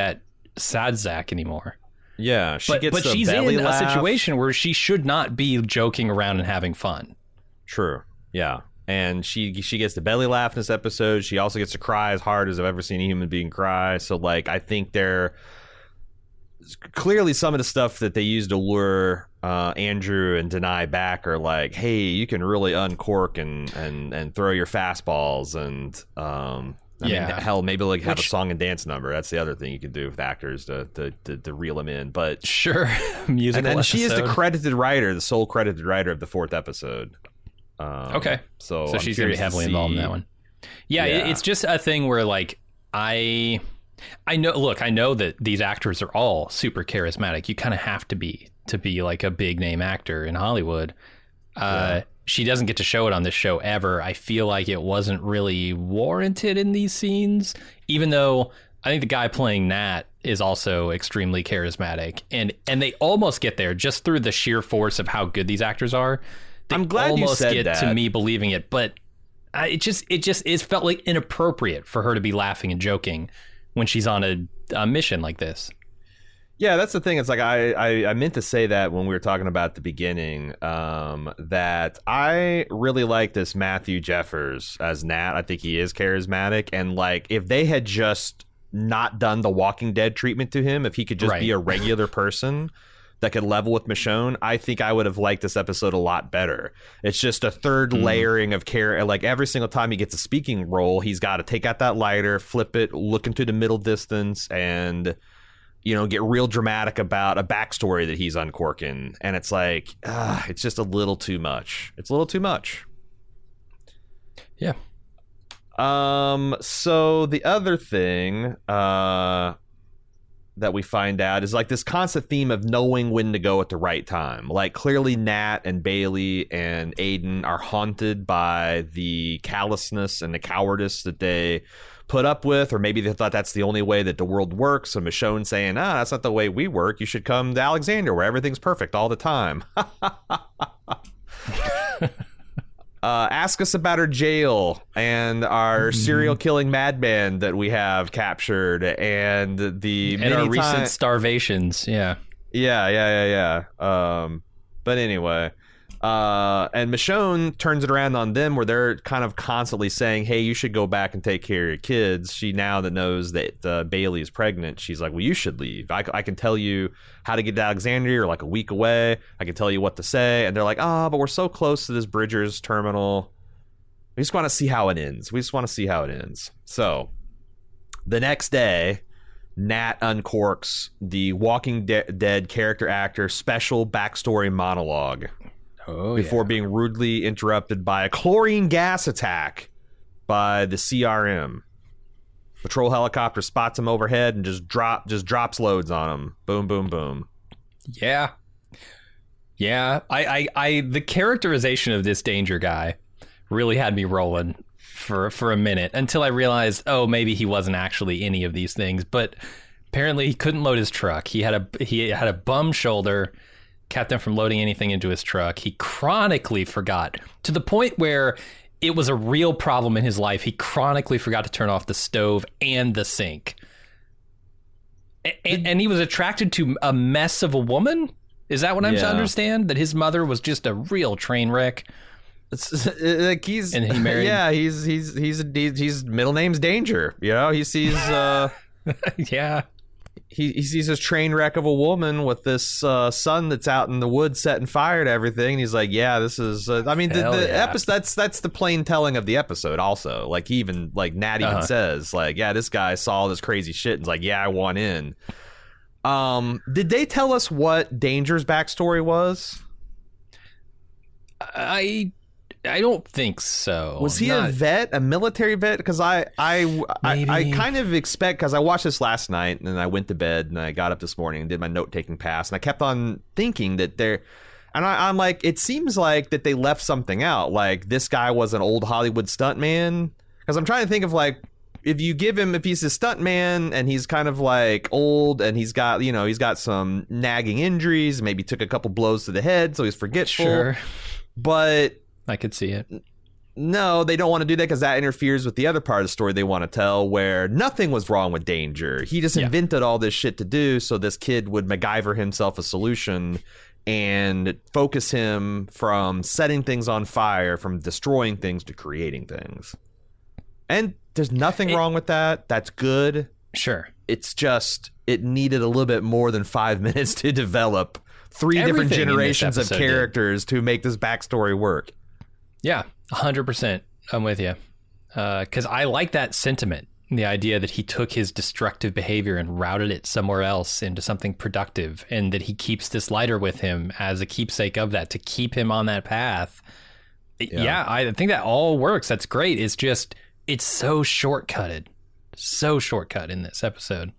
Sad Zach anymore. Yeah, But gets the she's belly in laugh. a situation where she should not be joking around and having fun. True. Yeah. And she gets the belly laugh in this episode. She also gets to cry as hard as I've ever seen a human being cry. So, like, I think they're clearly some of the stuff that they use to lure Andrew and Denai back are like, hey, you can really uncork and throw your fastballs. And, I mean, hell, maybe like have a song and dance number. That's the other thing you can do with actors to reel them in. But sure, musical. And then she is the episode. credited writer, the sole credited writer of the 4th episode. Okay, so she's going to be heavily involved in that one. Yeah, it's just a thing where like I know. Look, I know that these actors are all super charismatic. You kind of have to be like a big name actor in Hollywood. She doesn't get to show it on this show ever. I feel like it wasn't really warranted in these scenes, even though I think the guy playing Nat is also extremely charismatic, and they almost get there just through the sheer force of how good these actors are. They I'm glad you almost said get that. to me believing it, but it felt like inappropriate for her to be laughing and joking when she's on a mission like this. Yeah, that's the thing. It's like I meant to say that when we were talking about the beginning, that I really like this Matthew Jeffers as Nat. I think he is charismatic, and like if they had just not done the Walking Dead treatment to him, if he could just be a regular person that could level with Michonne, I think I would have liked this episode a lot better. It's just a third layering of care. Like every single time he gets a speaking role, he's got to take out that lighter, flip it, look into the middle distance, and get real dramatic about a backstory that he's uncorking. And it's like, it's just a little too much. It's a little too much. Yeah. So the other thing that we find out is like this constant theme of knowing when to go at the right time. Like clearly Nat and Bailey and Aiden are haunted by the callousness and the cowardice that they put up with, or maybe they thought that's the only way that the world works. So Michonne saying, that's not the way we work. You should come to Alexandria where everything's perfect all the time. Ask us about our jail and our serial killing madman that we have captured and our recent starvations. Yeah. But anyway, and Michonne turns it around on them where they're kind of constantly saying, hey, you should go back and take care of your kids. She now that knows that Bailey is pregnant, she's like, well, you should leave. I can tell you how to get to Alexandria. You're like a week away. I can tell you what to say. And they're like, but we're so close to this Bridgers terminal. We just want to see how it ends. So the next day, Nat uncorks the Walking Dead character actor special backstory monologue. Before being rudely interrupted by a chlorine gas attack by the CRM. Patrol helicopter spots him overhead and just drops loads on him. Boom, boom, boom. Yeah. I the characterization of this danger guy really had me rolling for a minute until I realized, maybe he wasn't actually any of these things. But apparently he couldn't load his truck. He had a bum shoulder. Kept him from loading anything into his truck. He chronically forgot, to the point where it was a real problem in his life. He chronically forgot to turn off the stove and the sink. And he was attracted to a mess of a woman? Is that what I'm to understand? That his mother was just a real train wreck? It's like and he married. Yeah, he's middle name's Danger. He sees yeah. He sees this train wreck of a woman with this son that's out in the woods setting fire to everything. And he's like, yeah, this is... I mean, the episode, that's the plain telling of the episode also. Like, Nat even says, like, yeah, this guy saw this crazy shit and is like, yeah, I want in. Did they tell us what Danger's backstory was? I don't think so. Was he a vet, a military vet? Because I kind of expect, because I watched this last night and then I went to bed and I got up this morning and did my note-taking pass and I kept on thinking that I'm like, it seems like that they left something out. Like this guy was an old Hollywood stuntman. Because I'm trying to think of like, if he's a stuntman and he's kind of like old and he's got some nagging injuries, maybe took a couple blows to the head, so he's forgetful. Sure. But I could see it. No, they don't want to do that because that interferes with the other part of the story they want to tell, where nothing was wrong with Danger. He just invented all this shit to do so this kid would MacGyver himself a solution and focus him from setting things on fire, from destroying things to creating things. And there's nothing wrong with that. That's good. Sure. It's just it needed a little bit more than 5 minutes to develop three different generations of characters to make this backstory work. Yeah, 100%. I'm with you. Because I like that sentiment. The idea that he took his destructive behavior and routed it somewhere else into something productive, and that he keeps this lighter with him as a keepsake of that, to keep him on that path. Yeah, I think that all works. That's great. It's just, it's so shortcutted. So shortcut in this episode.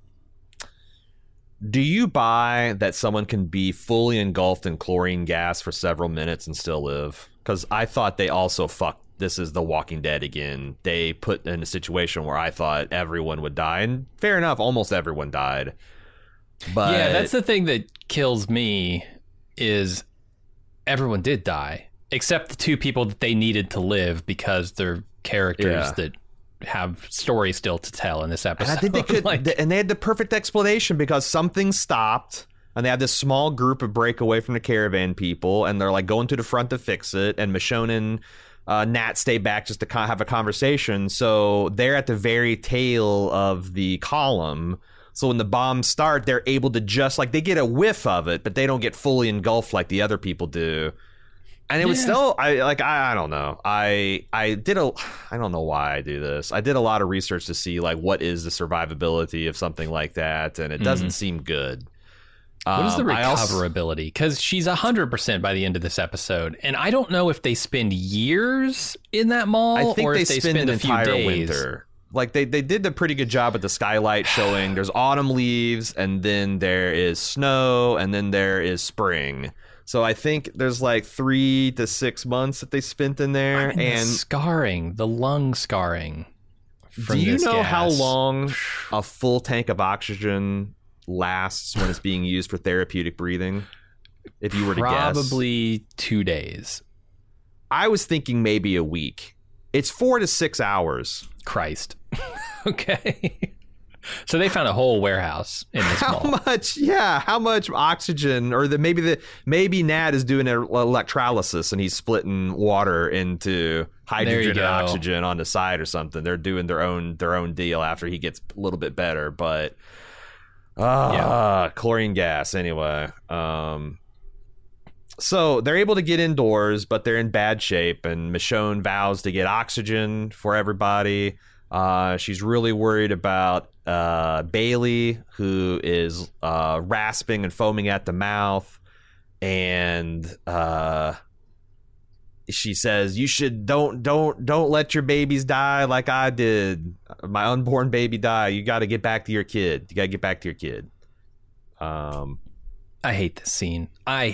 Do you buy that someone can be fully engulfed in chlorine gas for several minutes and still live? Because I thought they also fucked. This is The Walking Dead again. They put in a situation where I thought everyone would die, and fair enough, almost everyone died. But yeah, that's the thing that kills me, is everyone did die, except the two people that they needed to live because they're characters that have stories still to tell in this episode. And I think they could, and they had the perfect explanation because something stopped. And they had this small group of breakaway from the caravan people, and they're like going to the front to fix it. And Michonne and Nat stay back just to have a conversation. So they're at the very tail of the column. So when the bombs start, they're able to just like, they get a whiff of it, but they don't get fully engulfed like the other people do. And it was still, I don't know. I don't know why I do this. I did a lot of research to see like what is the survivability of something like that, and it doesn't seem good. What is the recoverability? Because she's 100% by the end of this episode, and I don't know if they spend years in that mall. I think or they if they spend an a few entire days. winter. Like they did a pretty good job at the skylight showing there's autumn leaves, and then there is snow, and then there is spring. So I think there's like 3 to 6 months that they spent in there. And the lung scarring. Do you know how long a full tank of oxygen lasts when it's being used for therapeutic breathing? If you were to guess, probably 2 days. I was thinking maybe a week. It's 4 to 6 hours. Christ. Okay. So they found a whole warehouse in this mall. How much oxygen, or maybe Nat is doing electrolysis and he's splitting water into hydrogen and oxygen on the side or something. They're doing their own deal after he gets a little bit better, but chlorine gas anyway. So they're able to get indoors, but they're in bad shape, and Michonne vows to get oxygen for everybody. She's really worried about Bailey, who is rasping and foaming at the mouth, and she says, "You should don't let your babies die like I did. My unborn baby die. You got to get back to your kid. You got to get back to your kid." I hate this scene.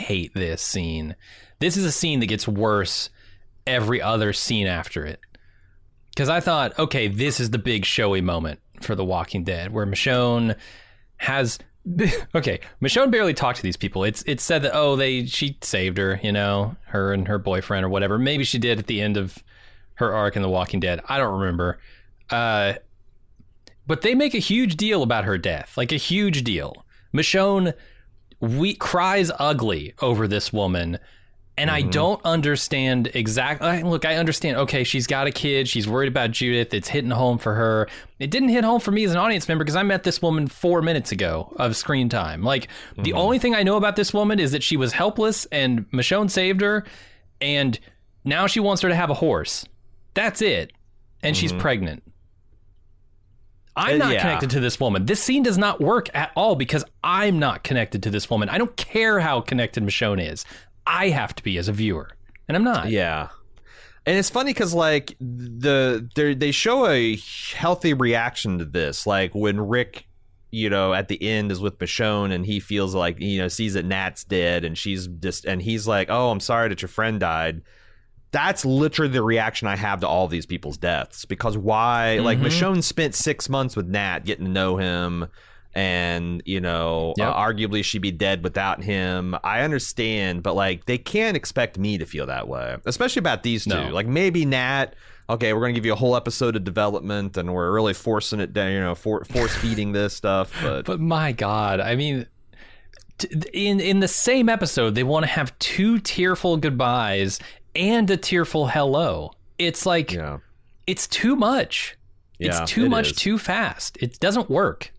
This is a scene that gets worse every other scene after it. Because I thought, okay, this is the big showy moment for The Walking Dead, where Michonne has... Okay, Michonne barely talked to these people. It's said that, she saved her, her and her boyfriend or whatever. Maybe she did at the end of her arc in The Walking Dead. I don't remember. But they make a huge deal about her death. Like, a huge deal. Michonne cries ugly over this woman. And I don't understand exactly. Look, I understand. Okay, she's got a kid. She's worried about Judith. It's hitting home for her. It didn't hit home for me as an audience member because I met this woman 4 minutes ago of screen time. Like, the only thing I know about this woman is that she was helpless and Michonne saved her. And now she wants her to have a horse. That's it. And she's pregnant. I'm not connected to this woman. This scene does not work at all because I'm not connected to this woman. I don't care how connected Michonne is. I have to be as a viewer, and I'm not. Yeah. And it's funny because, like, they show a healthy reaction to this. Like, when Rick, at the end is with Michonne, and he feels like, sees that Nat's dead, and he's like, "Oh, I'm sorry that your friend died." That's literally the reaction I have to all these people's deaths. Because why? Like, Michonne spent 6 months with Nat, getting to know him, and arguably she'd be dead without him. I understand, but like they can't expect me to feel that way, especially about these two. Like maybe Nat, okay, we're gonna give you a whole episode of development and we're really forcing it down, force feeding this stuff, but my god, I mean, in the same episode they want to have 2 tearful goodbyes and a tearful hello. It's like it's too much. It's too much too fast. It doesn't work.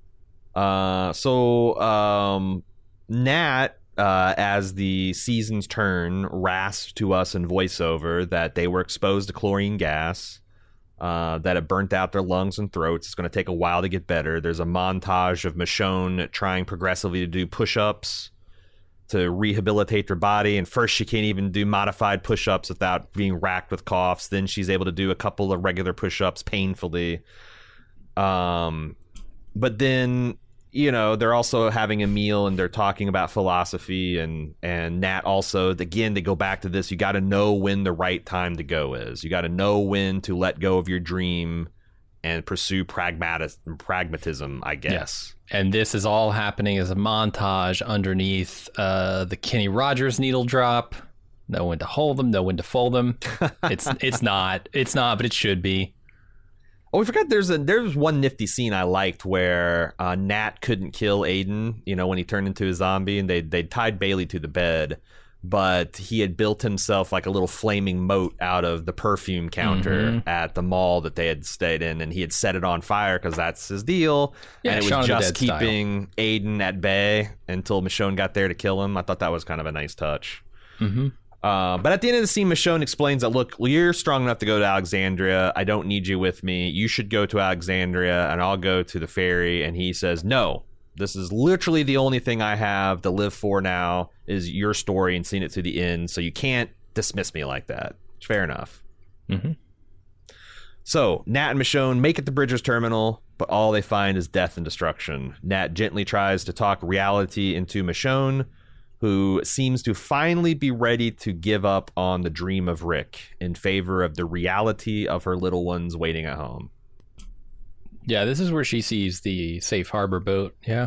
So Nat, as the seasons turn, rasps to us in voiceover that they were exposed to chlorine gas, that it burnt out their lungs and throats. It's going to take a while to get better. There's a montage of Michonne trying progressively to do push-ups to rehabilitate their body. And first she can't even do modified push-ups without being racked with coughs. Then she's able to do a couple of regular push-ups painfully. But then, they're also having a meal and they're talking about philosophy, and Nat also, again, they go back to this. You got to know when the right time to go is. You got to know when to let go of your dream and pursue pragmatism, I guess. Yeah. And this is all happening as a montage underneath the Kenny Rogers needle drop. Know when to hold them, know when to fold them. It's not, but it should be. Oh, we forgot there's one nifty scene I liked where Nat couldn't kill Aiden, when he turned into a zombie, and they tied Bailey to the bed, but he had built himself like a little flaming moat out of the perfume counter at the mall that they had stayed in, and he had set it on fire because that's his deal. Yeah, and it was just keeping Aiden at bay until Michonne got there to kill him. I thought that was kind of a nice touch. Mm-hmm. But at the end of the scene, Michonne explains that, look, you're strong enough to go to Alexandria. I don't need you with me. You should go to Alexandria, and I'll go to the ferry. And he says, no, this is literally the only thing I have to live for now is your story and seeing it to the end. So you can't dismiss me like that. Fair enough. Mm-hmm. So Nat and Michonne make it to Bridger's terminal, but all they find is death and destruction. Nat gently tries to talk reality into Michonne, who seems to finally be ready to give up on the dream of Rick in favor of the reality of her little ones waiting at home. Yeah, this is where she sees the safe harbor boat. Yeah.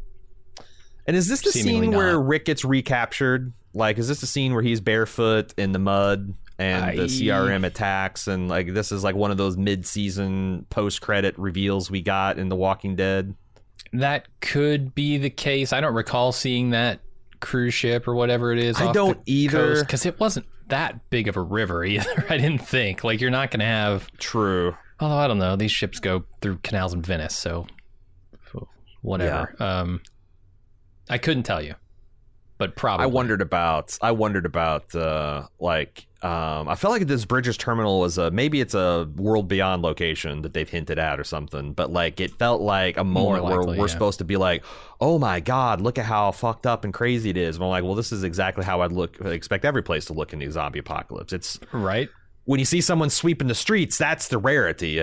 And is this the scene where Rick gets recaptured? Like, is this the scene where he's barefoot in the mud and the CRM attacks? And like, this is like one of those mid-season post-credit reveals we got in The Walking Dead? That could be the case. I don't recall seeing that cruise ship or whatever it is. I don't either, because it wasn't that big of a river either. I didn't think you're not going to have. True. Although I don't know, these ships go through canals in Venice, so whatever. Yeah. I couldn't tell you, but probably. I wondered about I felt like this Bridges terminal was maybe it's a World Beyond location that they've hinted at or something, but like it felt like a moment where we're supposed to be like, oh my god, look at how fucked up and crazy it is. And I'm like, well, this is exactly how I'd expect every place to look in the zombie apocalypse. It's right when you see someone sweeping the streets, that's the rarity,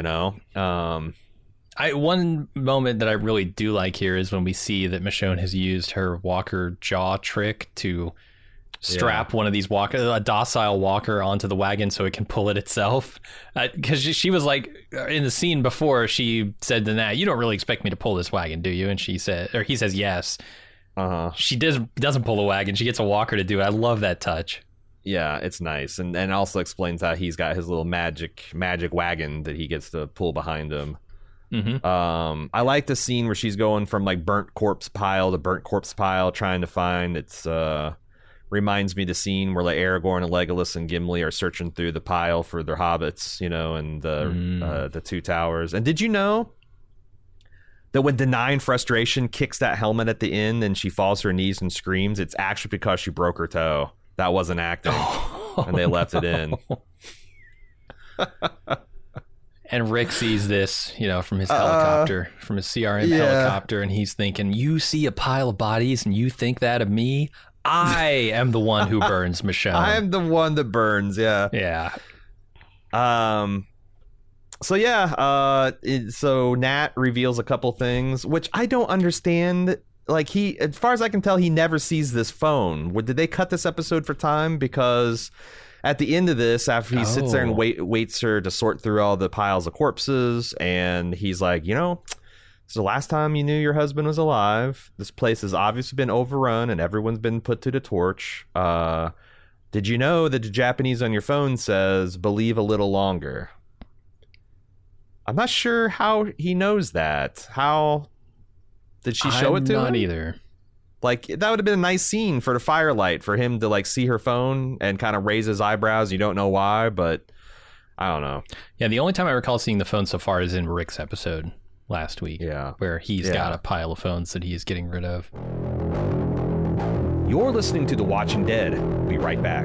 One moment that I really do like here is when we see that Michonne has used her walker jaw trick to strap one of these a docile walker onto the wagon so it can pull it itself. Because she was like, in the scene before, she said to Nat, you don't really expect me to pull this wagon, do you? And he says yes. She doesn't pull the wagon. She gets a walker to do it. I love that touch. Yeah, it's nice. And also explains how he's got his little magic wagon that he gets to pull behind him. Mm-hmm. I like the scene where she's going from like burnt corpse pile to burnt corpse pile trying to find reminds me of the scene where like Aragorn and Legolas and Gimli are searching through the pile for their hobbits, and the two towers. And did you know that when Denying Frustration kicks that helmet at the end and she falls to her knees and screams, it's actually because she broke her toe? That wasn't acting. And they left it in. And Rick sees this, from his helicopter, from his CRM helicopter, and he's thinking, you see a pile of bodies and you think that of me? I am the one who burns, Michonne. I am the one that burns, yeah. Yeah. So Nat reveals a couple things, which I don't understand. Like, as far as I can tell, he never sees this phone. Did they cut this episode for time? Because at the end of this, after he sits there and waits her to sort through all the piles of corpses, and he's like, So the last time you knew your husband was alive, this place has obviously been overrun and everyone's been put to the torch. Did you know that the Japanese on your phone says, believe a little longer? I'm not sure how he knows that. How did she show it to him? Not either. Like, that would have been a nice scene for the firelight, for him to, like, see her phone and kind of raise his eyebrows. You don't know why, but I don't know. Yeah, the only time I recall seeing the phone so far is in Rick's episode last week. Yeah. Where he's got a pile of phones that he's getting rid of. You're listening to The Watching Dead. We'll be right back.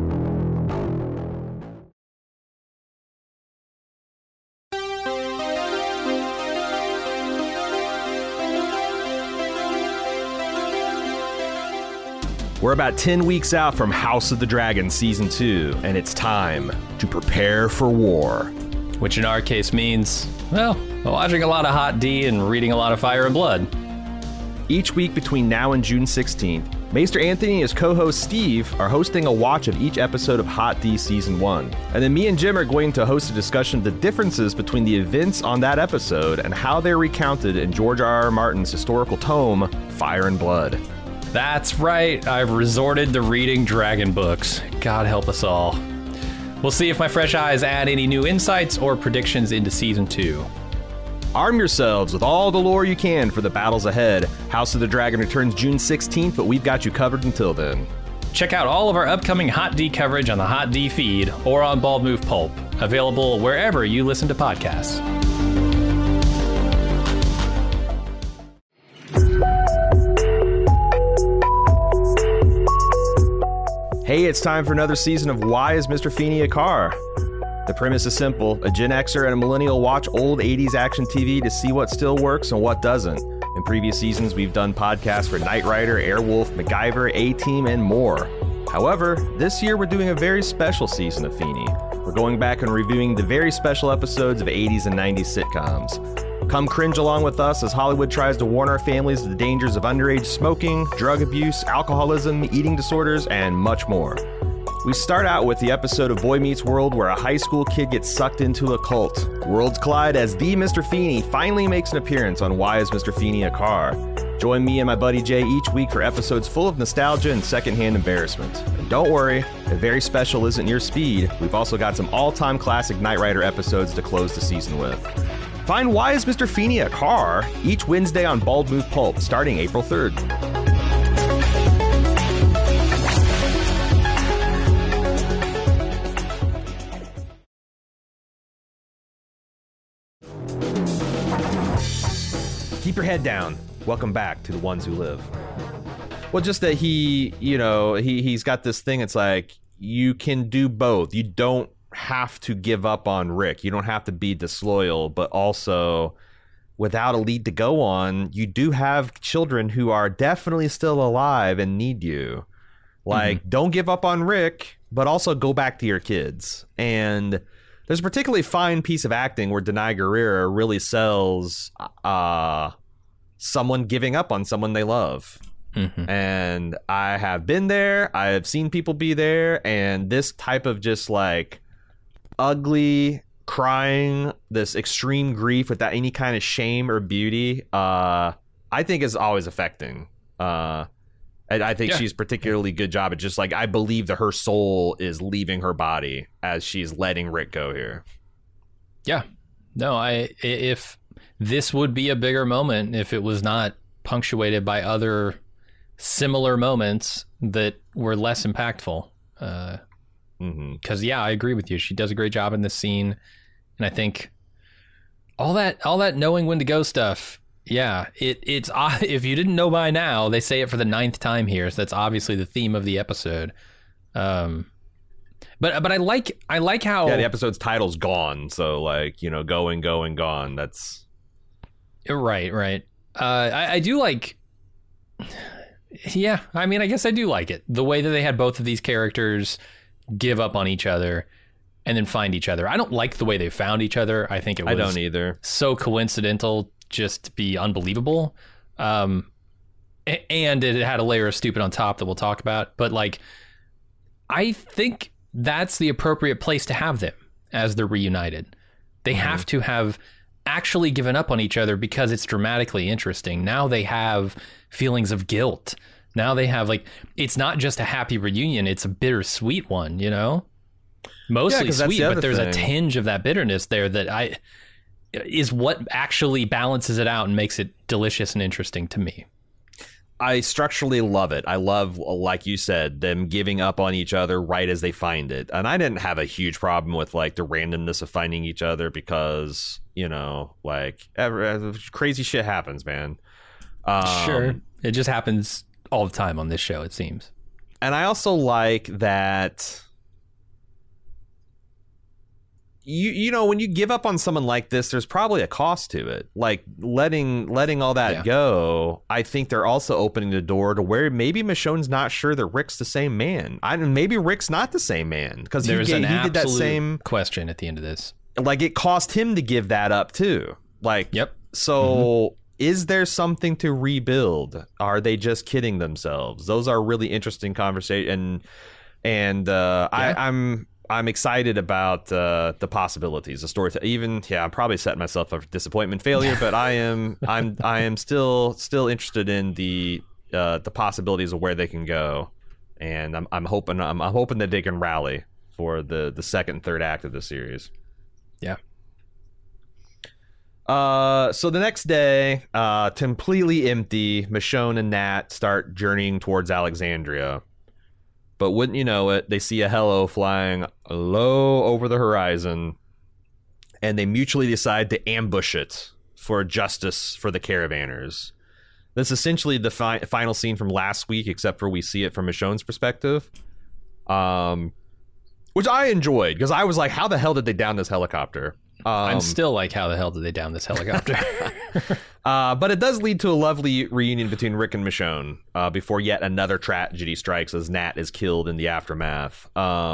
We're about 10 weeks out from House of the Dragon Season 2, and it's time to prepare for war. Which in our case means, well, watching a lot of Hot D and reading a lot of Fire and Blood. Each week between now and June 16th, Maester Anthony and his co-host Steve are hosting a watch of each episode of Hot D Season 1. And then me and Jim are going to host a discussion of the differences between the events on that episode and how they're recounted in George R.R. Martin's historical tome, Fire and Blood. That's right, I've resorted to reading dragon books. God help us all. We'll see if my fresh eyes add any new insights or predictions into Season 2. Arm yourselves with all the lore you can for the battles ahead. House of the Dragon returns June 16th, but we've got you covered until then. Check out all of our upcoming Hot D coverage on the Hot D feed or on Bald Move Pulp, available wherever you listen to podcasts. Hey, it's time for another season of Why is Mr. Feeney a Car? The premise is simple. A Gen Xer and a millennial watch old 80s action TV to see what still works and what doesn't. In previous seasons, we've done podcasts for Knight Rider, Airwolf, MacGyver, A-Team, and more. However, this year we're doing a very special season of Feeney. We're going back and reviewing the very special episodes of 80s and 90s sitcoms. Come cringe along with us as Hollywood tries to warn our families of the dangers of underage smoking, drug abuse, alcoholism, eating disorders, and much more. We start out with the episode of Boy Meets World where a high school kid gets sucked into a cult. Worlds collide as the Mr. Feeney finally makes an appearance on Why is Mr. Feeney a Car? Join me and my buddy Jay each week for episodes full of nostalgia and secondhand embarrassment. And don't worry, if very special isn't your speed, we've also got some all-time classic Knight Rider episodes to close the season with. Find Why is Mr. Feeney a Car? Each Wednesday on Bald Move Pulp, starting April 3rd. Keep your head down. Welcome back to The Ones Who Live. Well, just that he's got this thing. It's like, you can do both. You don't have to give up on Rick. You don't have to be disloyal, but also without a lead to go on, you do have children who are definitely still alive and need you. Like, don't give up on Rick, but also go back to your kids. And there's a particularly fine piece of acting where Danai Gurira really sells someone giving up on someone they love. And I have been there. I have seen people be there. And this type of just like ugly crying, this extreme grief without any kind of shame or beauty, I think is always affecting. And I think she's particularly good job at just like, I believe that her soul is leaving her body as she's letting Rick go here. Yeah. No, if this would be a bigger moment if it was not punctuated by other similar moments that were less impactful. Because I agree with you. She does a great job in this scene, and I think all that knowing when to go stuff. Yeah, it's if you didn't know by now, they say it for the 9th time here, so that's obviously the theme of the episode. But I like how the episode's title's Gone, so like, going, gone. That's right. I do like. Yeah, I mean, I guess I do like it. The way that they had both of these characters give up on each other and then find each other. I don't like the way they found each other. I think I don't either. So coincidental just to be unbelievable. And it had a layer of stupid on top that we'll talk about. But like, I think that's the appropriate place to have them as they're reunited. They have to have actually given up on each other because it's dramatically interesting. Now they have feelings of guilt. Now they have, like, it's not just a happy reunion, it's a bittersweet one, you know? Mostly sweet, but there's a tinge of that bitterness there that is what actually balances it out and makes it delicious and interesting to me. I structurally love it. I love, like you said, them giving up on each other right as they find it. And I didn't have a huge problem with, like, the randomness of finding each other because, you know, like, crazy shit happens, man. Sure. It just happens all the time on this show, it seems. And I also like that... You know, when you give up on someone like this, there's probably a cost to it. Like letting all that go. I think they're also opening the door to where maybe Michonne's not sure that Rick's the same man. Maybe Rick's not the same man because he did that same question at the end of this. Like it cost him to give that up too. Like, yep. So is there something to rebuild? Are they just kidding themselves? Those are really interesting conversations. And I'm excited about the possibilities, the story. I'm probably setting myself up for disappointment, failure, but I am still interested in the possibilities of where they can go, and I'm hoping that they can rally for the second and third act of the series. Yeah. So the next day, completely empty, Michonne and Nat start journeying towards Alexandria. But wouldn't you know it, they see a Hello flying low over the horizon, and they mutually decide to ambush it for justice for the Caravanners. This is essentially the final scene from last week, except for we see it from Michonne's perspective, which I enjoyed, because I was like, how the hell did they down this helicopter? I'm still like, how the hell did they down this helicopter? But it does lead to a lovely reunion between Rick and Michonne before yet another tragedy strikes as Nat is killed in the aftermath.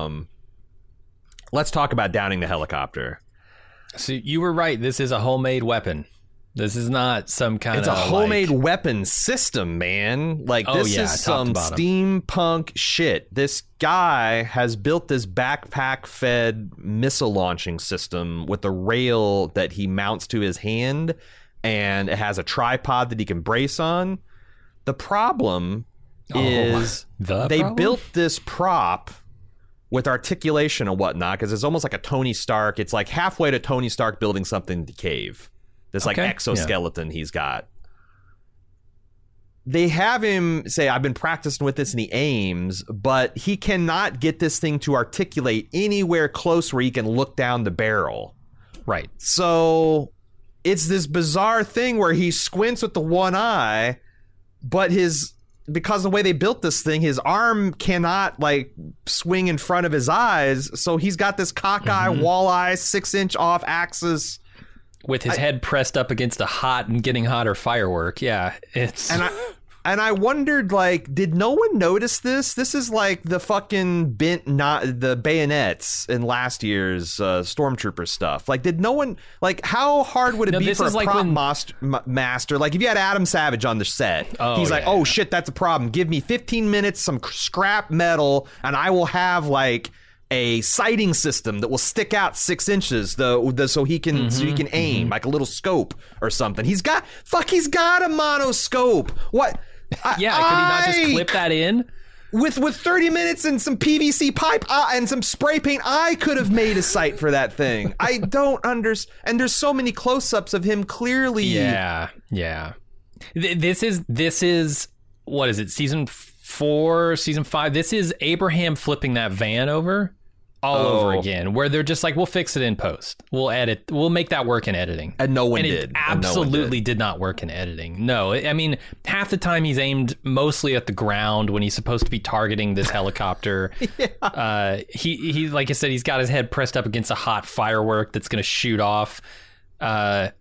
Let's talk about downing the helicopter. So you were right. This is a homemade weapon. This is not some kind of... It's a homemade weapon system, man. Like, this is some steampunk shit. This guy has built this backpack-fed missile launching system with a rail that he mounts to his hand, and it has a tripod that he can brace on. The problem is they built this prop with articulation and whatnot, because it's almost like a Tony Stark. It's like halfway to Tony Stark building something in the cave. This like exoskeleton he's got. They have him say, I've been practicing with this, and he aims, but he cannot get this thing to articulate anywhere close where he can look down the barrel. Right. So it's this bizarre thing where he squints with the one eye, but because of the way they built this thing, his arm cannot like swing in front of his eyes. So he's got this cockeye, walleye, 6-inch off axis. With his head pressed up against a hot and getting hotter firework. Yeah, it's... And I wondered, like, did no one notice this? This is like the fucking the bayonets in last year's Stormtrooper stuff. Like, did no one... Like, how hard would it be for a prop master? Like, if you had Adam Savage on the set, he's like, oh, shit, that's a problem. Give me 15 minutes, some scrap metal, and I will have, like... a sighting system that will stick out 6 inches, so he can aim like a little scope or something. He's got a monoscope. What? Could he not just clip that in? With 30 minutes and some PVC pipe and some spray paint, I could have made a sight for that thing. I don't understand. And there's so many close-ups of him clearly. Yeah. This is what is it? Season 4, season 5. This is Abraham flipping that van over. Over again, where they're just like, we'll fix it in post. We'll edit. We'll make that work in editing. And no one did. It absolutely did not work in editing. No, I mean, half the time he's aimed mostly at the ground when he's supposed to be targeting this helicopter. He like I said, he's got his head pressed up against a hot firework that's going to shoot off. I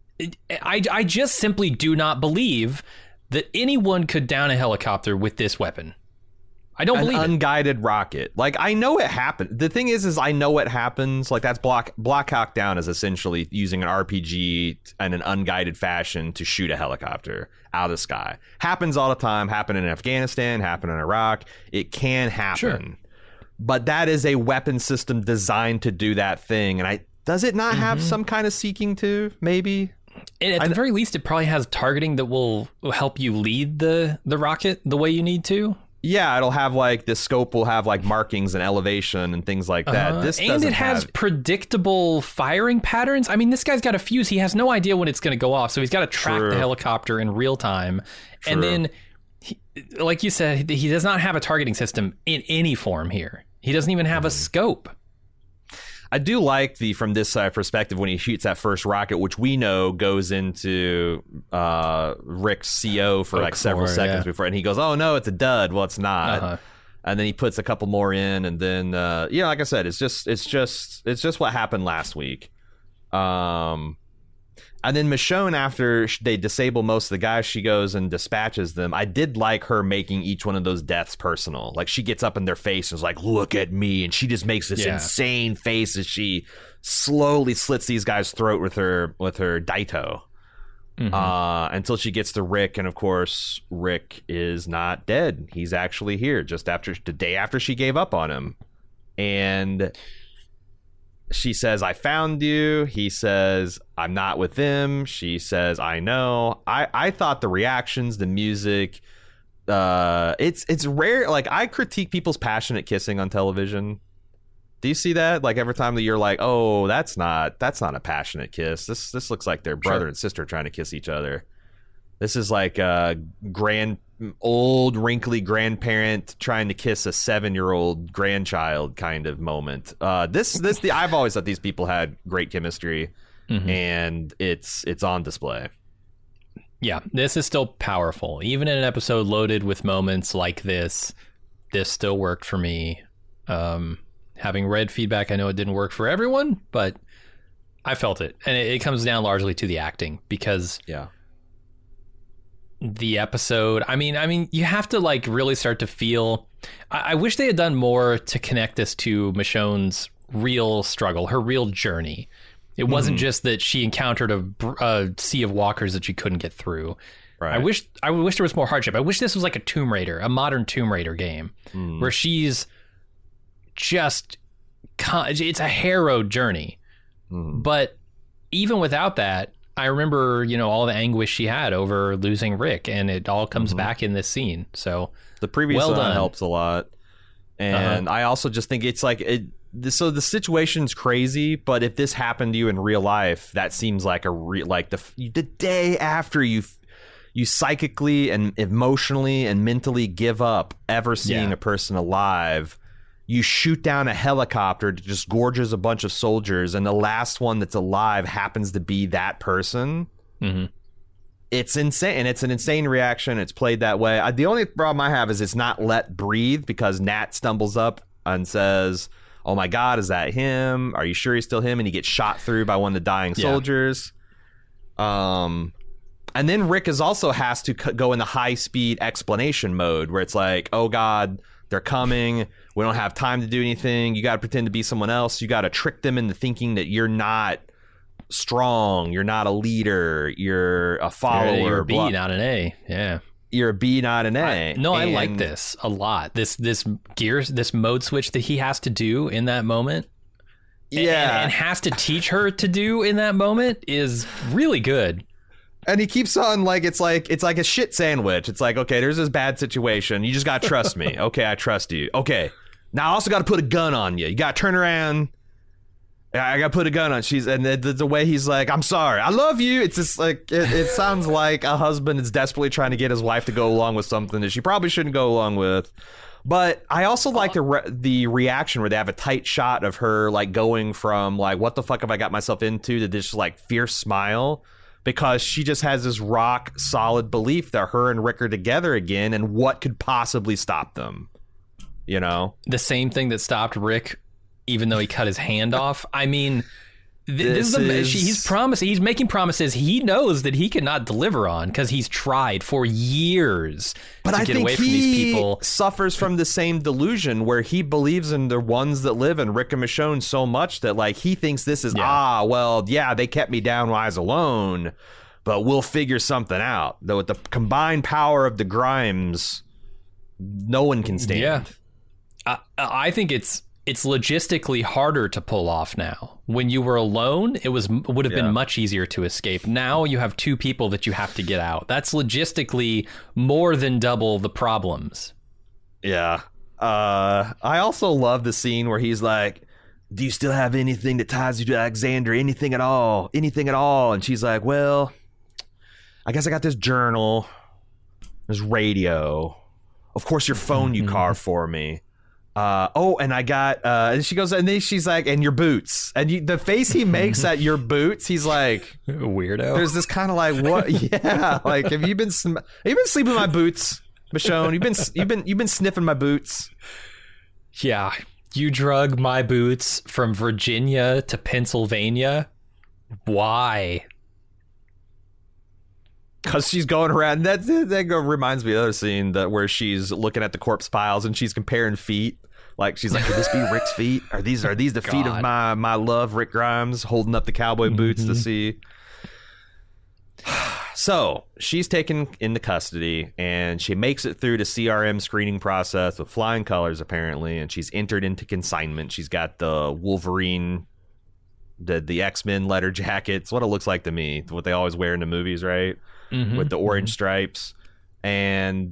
just simply do not believe that anyone could down a helicopter with this weapon. I don't believe an unguided rocket. Like, I know it happened. The thing is I know it happens. Like, that's Black Hawk Down is essentially using an RPG in an unguided fashion to shoot a helicopter out of the sky. Happens all the time. Happened in Afghanistan. Happened in Iraq. It can happen. Sure. But that is a weapon system designed to do that thing. And Does it not have some kind of seeking too? Maybe. And at the very least, it probably has targeting that will help you lead the rocket the way you need to. Yeah, it'll have like the scope will have like markings and elevation and things like that. This and it has predictable firing patterns. I mean, this guy's got a fuse. He has no idea when it's going to go off, so he's got to track the helicopter in real time. True. And then, like you said, he does not have a targeting system in any form here. He doesn't even have a scope. I do like from this side perspective when he shoots that first rocket, which we know goes into Rick's CO for like several seconds before, and he goes, "Oh no, it's a dud." Well, it's not. And then he puts a couple more in, and then like I said, it's just what happened last week. And then Michonne, after they disable most of the guys, she goes and dispatches them. I did like her making each one of those deaths personal. Like, she gets up in their face and is like, "Look at me." And she just makes this insane face as she slowly slits these guys' throat with her Daito. Until she gets to Rick. And, of course, Rick is not dead. He's actually here just after the day after she gave up on him. And she says, "I found you." He says, "I'm not with them." She says, "I know." I thought the reactions, the music, it's rare. Like, I critique people's passionate kissing on television. Do you see that? Like, every time that you're like, "Oh, that's not a passionate kiss. This looks like their brother and sister trying to kiss each other." This is like a old wrinkly grandparent trying to kiss a 7-year-old grandchild kind of moment. I've always thought these people had great chemistry, and it's on display. Yeah, this is still powerful. Even in an episode loaded with moments like this still worked for me. Having read feedback, I know it didn't work for everyone, but I felt it. And it comes down largely to the acting, because the episode, I mean, you have to like really start to feel. I wish they had done more to connect this to Michonne's real struggle, her real journey. It wasn't just that she encountered a sea of walkers that she couldn't get through. Right. I wish there was more hardship. I wish this was like a Tomb Raider, a modern Tomb Raider game, where she's just, it's a harrowed journey. But even without that, I remember, all the anguish she had over losing Rick, and it all comes back in this scene. So the previous one helps a lot. And I also just think it's like, so the situation's crazy, but if this happened to you in real life, that seems like the day after you psychically and emotionally and mentally give up ever seeing a person alive, you shoot down a helicopter that just gorges a bunch of soldiers, and the last one that's alive happens to be that person. It's insane, and it's an insane reaction. It's played that way. The only problem I have is it's not let breathe, because Nat stumbles up and says, "Oh my God, is that him? Are you sure he's still him?" And he gets shot through by one of the dying soldiers. And then Rick also has to go in the high-speed explanation mode, where it's like, "Oh God, they're coming. We don't have time to do anything. You got to pretend to be someone else. You got to trick them into thinking that you're not strong. You're not a leader. You're a follower. You're a B, not an A." Yeah. You're a B, not an A. I like this a lot. This mode switch that he has to do in that moment. Yeah. And has to teach her to do in that moment is really good. And he keeps on it's like a shit sandwich. It's like, okay, there's this bad situation. You just got to trust me. Okay, I trust you. Okay, now I also got to put a gun on you. You got to turn around. I got to put a gun on. And the way he's like, "I'm sorry. I love you." It's just like, it sounds like a husband is desperately trying to get his wife to go along with something that she probably shouldn't go along with. But I also like the reaction where they have a tight shot of her like going from like, "What the fuck have I got myself into?" to this like fierce smile. Because she just has this rock solid belief that her and Rick are together again, and what could possibly stop them? The same thing that stopped Rick, even though he cut his hand off. I mean, he's making promises he knows that he cannot deliver on, because he's tried for years to get away from these people. Suffers from the same delusion where he believes in the ones that live in Rick and Michonne so much that like he thinks this is they kept me down while I was alone, but we'll figure something out. Though with the combined power of the Grimes, no one can stand. I think it's it's logistically harder to pull off now. When you were alone, would have been much easier to escape. Now you have 2 people that you have to get out. That's logistically more than double the problems. Yeah. I also love the scene where he's like, do you still have anything that ties you to Alexander? Anything at all? Anything at all? And she's like, well, I guess I got this journal. There's radio. Of course, your phone you carved for me. And I got, and she goes, and then she's like, and your boots. And the face he makes at your boots, he's like, weirdo. There's this kind of like, what? Yeah. Like, have you been sleeping in my boots, Michonne? You've been sniffing my boots. Yeah. You drug my boots from Virginia to Pennsylvania. Why? Because she's going around. That reminds me of the other scene where she's looking at the corpse piles and she's comparing feet. Like, she's like, could this be Rick's feet? Are these the feet of my love, Rick Grimes, holding up the cowboy boots to see? So she's taken into custody and she makes it through the CRM screening process with flying colors, apparently, and she's entered into consignment. She's got the Wolverine, the X-Men leather jackets, what it looks like to me, what they always wear in the movies, right? With the orange stripes. And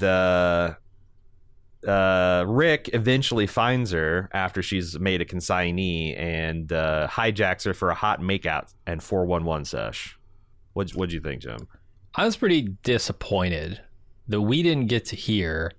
Rick eventually finds her after she's made a consignee and hijacks her for a hot makeout and 411 sesh. What'd you think, Jim? I was pretty disappointed that we didn't get to hear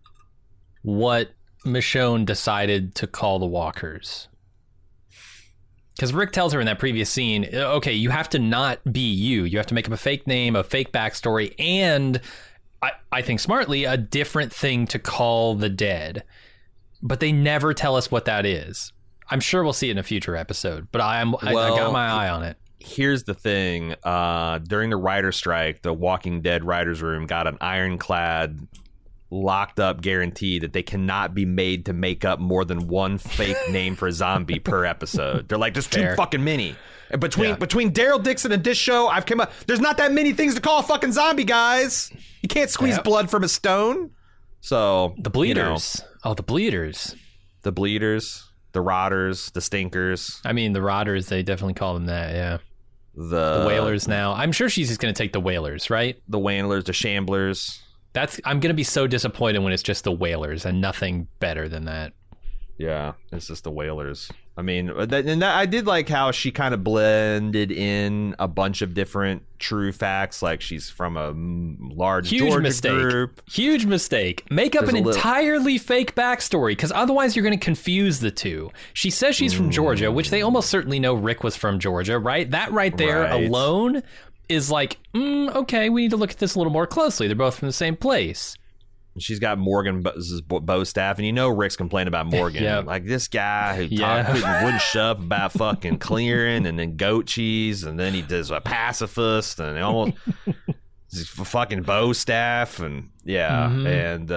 what Michonne decided to call the walkers. Because Rick tells her in that previous scene, okay, you have to not be you. You have to make up a fake name, a fake backstory, and I think smartly, a different thing to call the dead. But they never tell us what that is. I'm sure we'll see it in a future episode, but I got my eye on it. Here's the thing. During the writer's strike, the Walking Dead writer's room got an ironclad, locked up guarantee that they cannot be made to make up more than one fake name for a zombie per episode. They're like, there's too fucking many. And between Daryl Dixon and this show, I've come up. There's not that many things to call a fucking zombie, guys. You can't squeeze blood from a stone. So the bleeders. The bleeders. The bleeders. The rotters. The stinkers. I mean, the rotters. They definitely call them that. Yeah. The whalers now. I'm sure she's just going to take the whalers, right? The whalers. The shamblers. I'm going to be so disappointed when it's just the whalers and nothing better than that. Yeah, it's just the whalers. I mean, I did like how she kind of blended in a bunch of different true facts, like she's from a large Georgia group. Huge mistake. Make up an entirely fake backstory, because otherwise you're going to confuse the two. She says she's from Georgia, which they almost certainly know Rick was from Georgia, right? That right there alone is like, okay, we need to look at this a little more closely. They're both from the same place. She's got Morgan's bow staff, and you know Rick's complaining about Morgan. Yep. Like, this guy who wouldn't shut up about fucking clearing and then goat cheese, and then he does a pacifist, and almost fucking bow staff, and and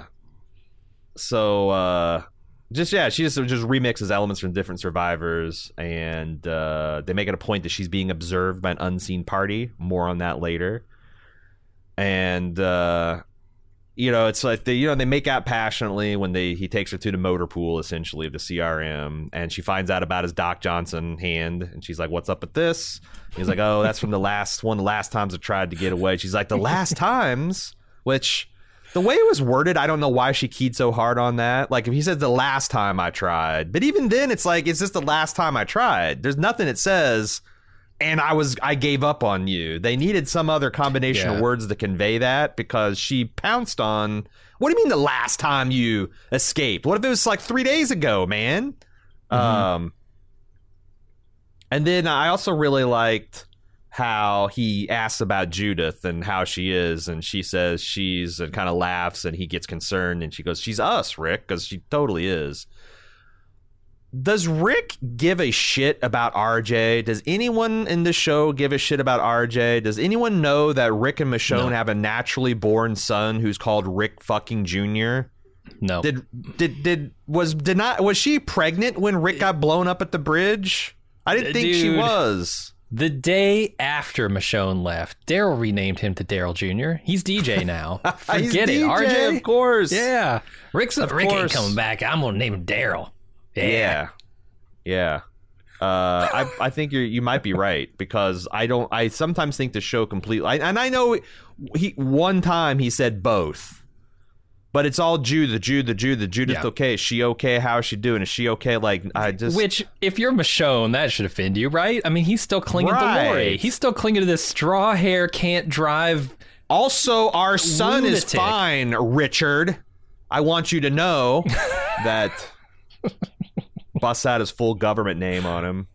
she just remixes elements from different survivors, and they make it a point that she's being observed by an unseen party. More on that later. And it's like they make out passionately when he takes her to the motor pool, essentially, of the CRM, and she finds out about his Doc Johnson hand, and she's like, "What's up with this?" He's like, "Oh, that's from the last times I tried to get away." She's like, "The last times," which the way it was worded, I don't know why she keyed so hard on that. Like, if he said the last time I tried, but even then, it's like, it's just the last time I tried. There's nothing that says, and I gave up on you. They needed some other combination of words to convey that, because she pounced on, what do you mean the last time you escaped? What if it was like 3 days ago, man? And then I also really liked how he asks about Judith and how she is, and she says she's, and kind of laughs, and he gets concerned, and she goes, "She's us, Rick," because she totally is. Does Rick give a shit about RJ? Does anyone in the show give a shit about RJ? Does anyone know that Rick and Michonne have a naturally born son who's called Rick fucking Jr.? No. Was she pregnant when Rick got blown up at the bridge? I didn't think she was. The day after Michonne left, Daryl renamed him to Daryl Jr. He's DJ now. Forget it, RJ. Of course. Yeah. Rick ain't coming back. I'm going to name him Daryl. Yeah. I think you might be right, because I sometimes think the show completely, and I know one time he said both, but it's all Judith okay. Is she okay? How is she doing? Is she okay? Which, if you're Michonne, that should offend you, right? I mean, he's still clinging to Lori. He's still clinging to this straw hair, can't drive. Also, our son lunatic. is fine, Richard. I want you to know that. Busts out his full government name on him.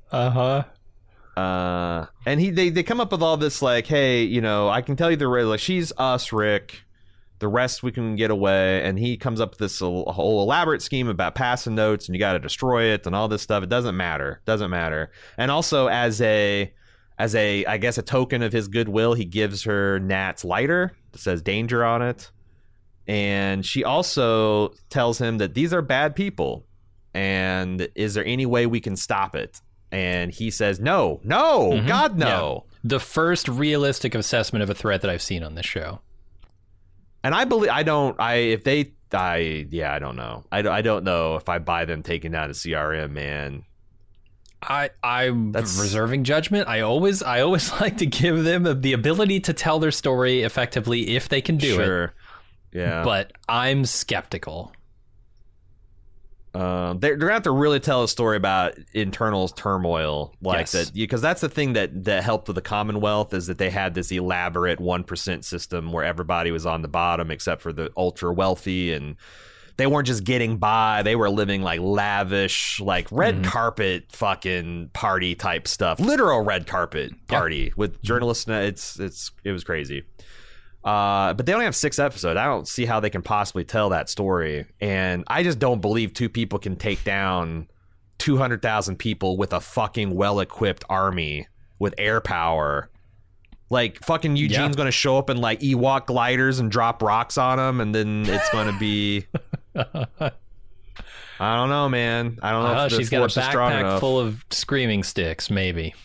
And they come up with all this like, hey, I can tell you the real, like, she's us, Rick. The rest we can get away. And he comes up with this whole elaborate scheme about passing notes, and you got to destroy it and all this stuff. It doesn't matter. And also as I guess a token of his goodwill, he gives her Nat's lighter that says danger on it. And she also tells him that these are bad people. And is there any way we can stop it? And he says, no, God, no. Yeah. The first realistic assessment of a threat that I've seen on this show. And I believe, I don't know. I don't know if I buy them taking down the CRM, man. I'm reserving judgment. I always like to give them the ability to tell their story effectively if they can do it. Yeah. But I'm skeptical. They're gonna have to really tell a story about internal turmoil like that, because that's the thing that helped with the Commonwealth, is that they had this elaborate 1% system where everybody was on the bottom except for the ultra wealthy, and they weren't just getting by, they were living like lavish, like red carpet fucking party type stuff, literal red carpet party with journalists. It was crazy. But they only have 6 episodes. I don't see how they can possibly tell that story. And I just don't believe 2 people can take down 200,000 people with a fucking well-equipped army with air power. Like, fucking Eugene's going to show up in, like, Ewok gliders and drop rocks on them, and then it's going to be... I don't know, man. I don't know if she's the got a force is strong backpack enough. full of screaming sticks. Maybe.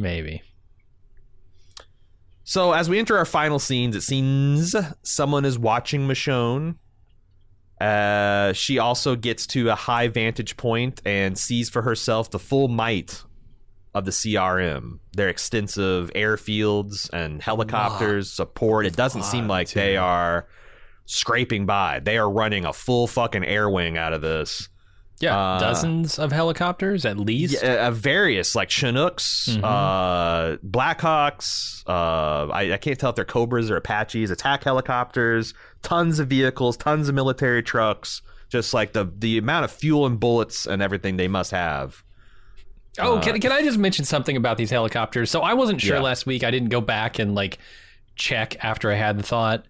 So as we enter our final scenes, it seems someone is watching Michonne. She also gets to a high vantage point and sees for herself the full might of the CRM. Their extensive airfields and helicopters support. It doesn't seem like they are scraping by. They are running a full fucking air wing out of this. Yeah, dozens of helicopters at least. Various, like Chinooks, Blackhawks. I can't tell if they're Cobras or Apaches. Attack helicopters, tons of vehicles, tons of military trucks. Just like the amount of fuel and bullets and everything they must have. Oh, can I just mention something about these helicopters? So I wasn't sure last week. I didn't go back and like check after I had the thought.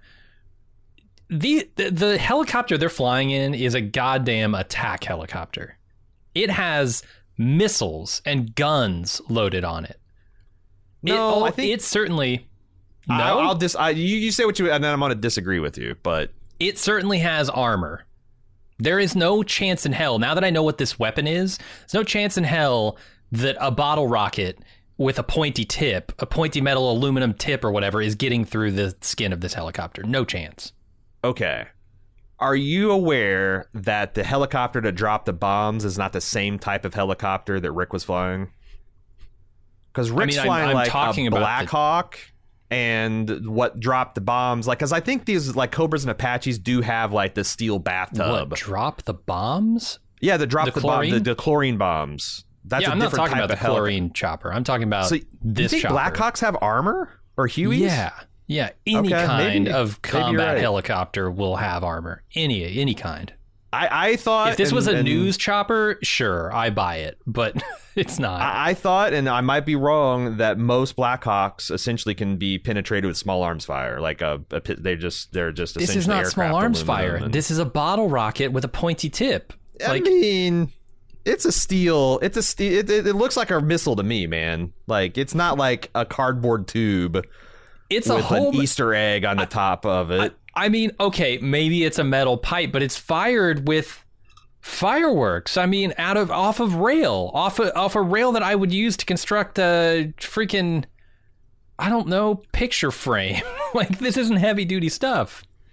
The helicopter they're flying in is a goddamn attack helicopter. It has missiles and guns loaded on it. I think it's certainly you say what you, and then I'm going to disagree with you, but it certainly has armor. There is no chance in hell, now that I know what this weapon is, there's no chance in hell that a bottle rocket with a pointy metal aluminum tip or whatever is getting through the skin of this helicopter. No chance. Okay. Are you aware that the helicopter that dropped the bombs is not the same type of helicopter that Rick was flying? Because Rick's flying I'm like talking a about Black Hawk, and what dropped the bombs, like, because I think these like Cobras and Apaches do have like the steel bathtub. What, drop the bombs? Yeah, the chlorine bombs. That's I'm not talking about the chlorine chopper. I'm talking about this you think chopper. Blackhawks have armor or Hueys? Yeah, any kind of combat helicopter will have armor. Any kind. I thought... If this was a news chopper, sure, I buy it, but it's not. I thought, and I might be wrong, that most Blackhawks essentially can be penetrated with small arms fire. Like they're just essentially this is not small arms fire. This is a bottle rocket with a pointy tip. I mean... It's a steel. It looks like a missile to me, man. Like, it's not like a cardboard tube. It's with an Easter egg on the top of it. I mean, okay, maybe it's a metal pipe, but it's fired with fireworks. I mean, off of rail, off a rail that I would use to construct a freaking, I don't know, picture frame. Like, this isn't heavy duty stuff.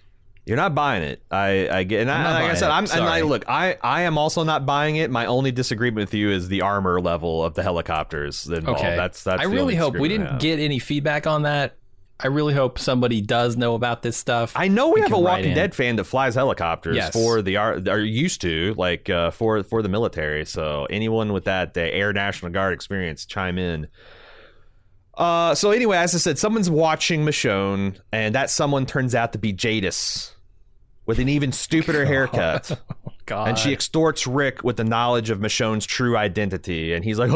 You're not buying it. I get, and like I said, I am also not buying it. My only disagreement with you is the armor level of the helicopters involved. Okay. That's I really hope we didn't get any feedback on that. I really hope somebody does know about this stuff. I know we have a Walking Dead fan that flies helicopters for the are used to like for the military. So anyone with that the Air National Guard experience, chime in. So anyway, as I said, someone's watching Michonne, and that someone turns out to be Jadis with an even stupider haircut. God. And she extorts Rick with the knowledge of Michonne's true identity, and he's like,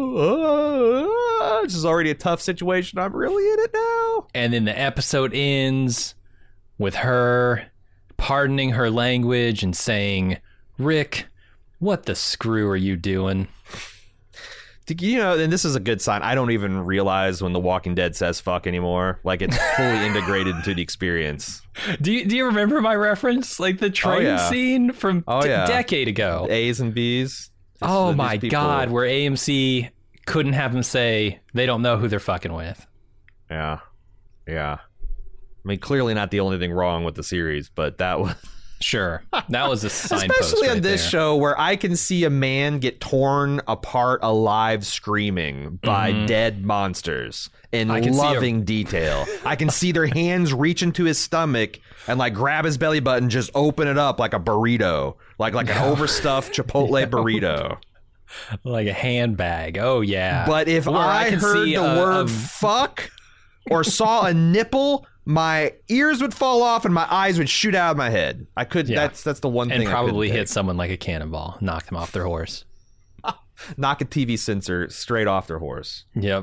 this is already a tough situation. I'm really in it now. And then the episode ends with her pardoning her language and saying, Rick, what the screw are you doing? You know, and this is a good sign. I don't even realize when The Walking Dead says fuck anymore. Like, it's fully integrated into the experience. Do you remember my reference? Like the train scene from a decade ago. A's and B's. My God, where AMC couldn't have them say they don't know who they're fucking with. Yeah. I mean, clearly not the only thing wrong with the series, but that was... Sure. That was a signpost. Especially right on this there. show where I can see a man get torn apart alive screaming by dead monsters in loving detail. I can see their hands reach into his stomach and like grab his belly button, just open it up like a burrito, like an overstuffed Chipotle burrito. Like a handbag. Oh, yeah. But if I heard the word fuck or saw a nipple, my ears would fall off and my eyes would shoot out of my head. I could. Yeah. That's the one thing. And probably hit someone like a cannonball, knock them off their horse. Knock a TV sensor straight off their horse. Yep.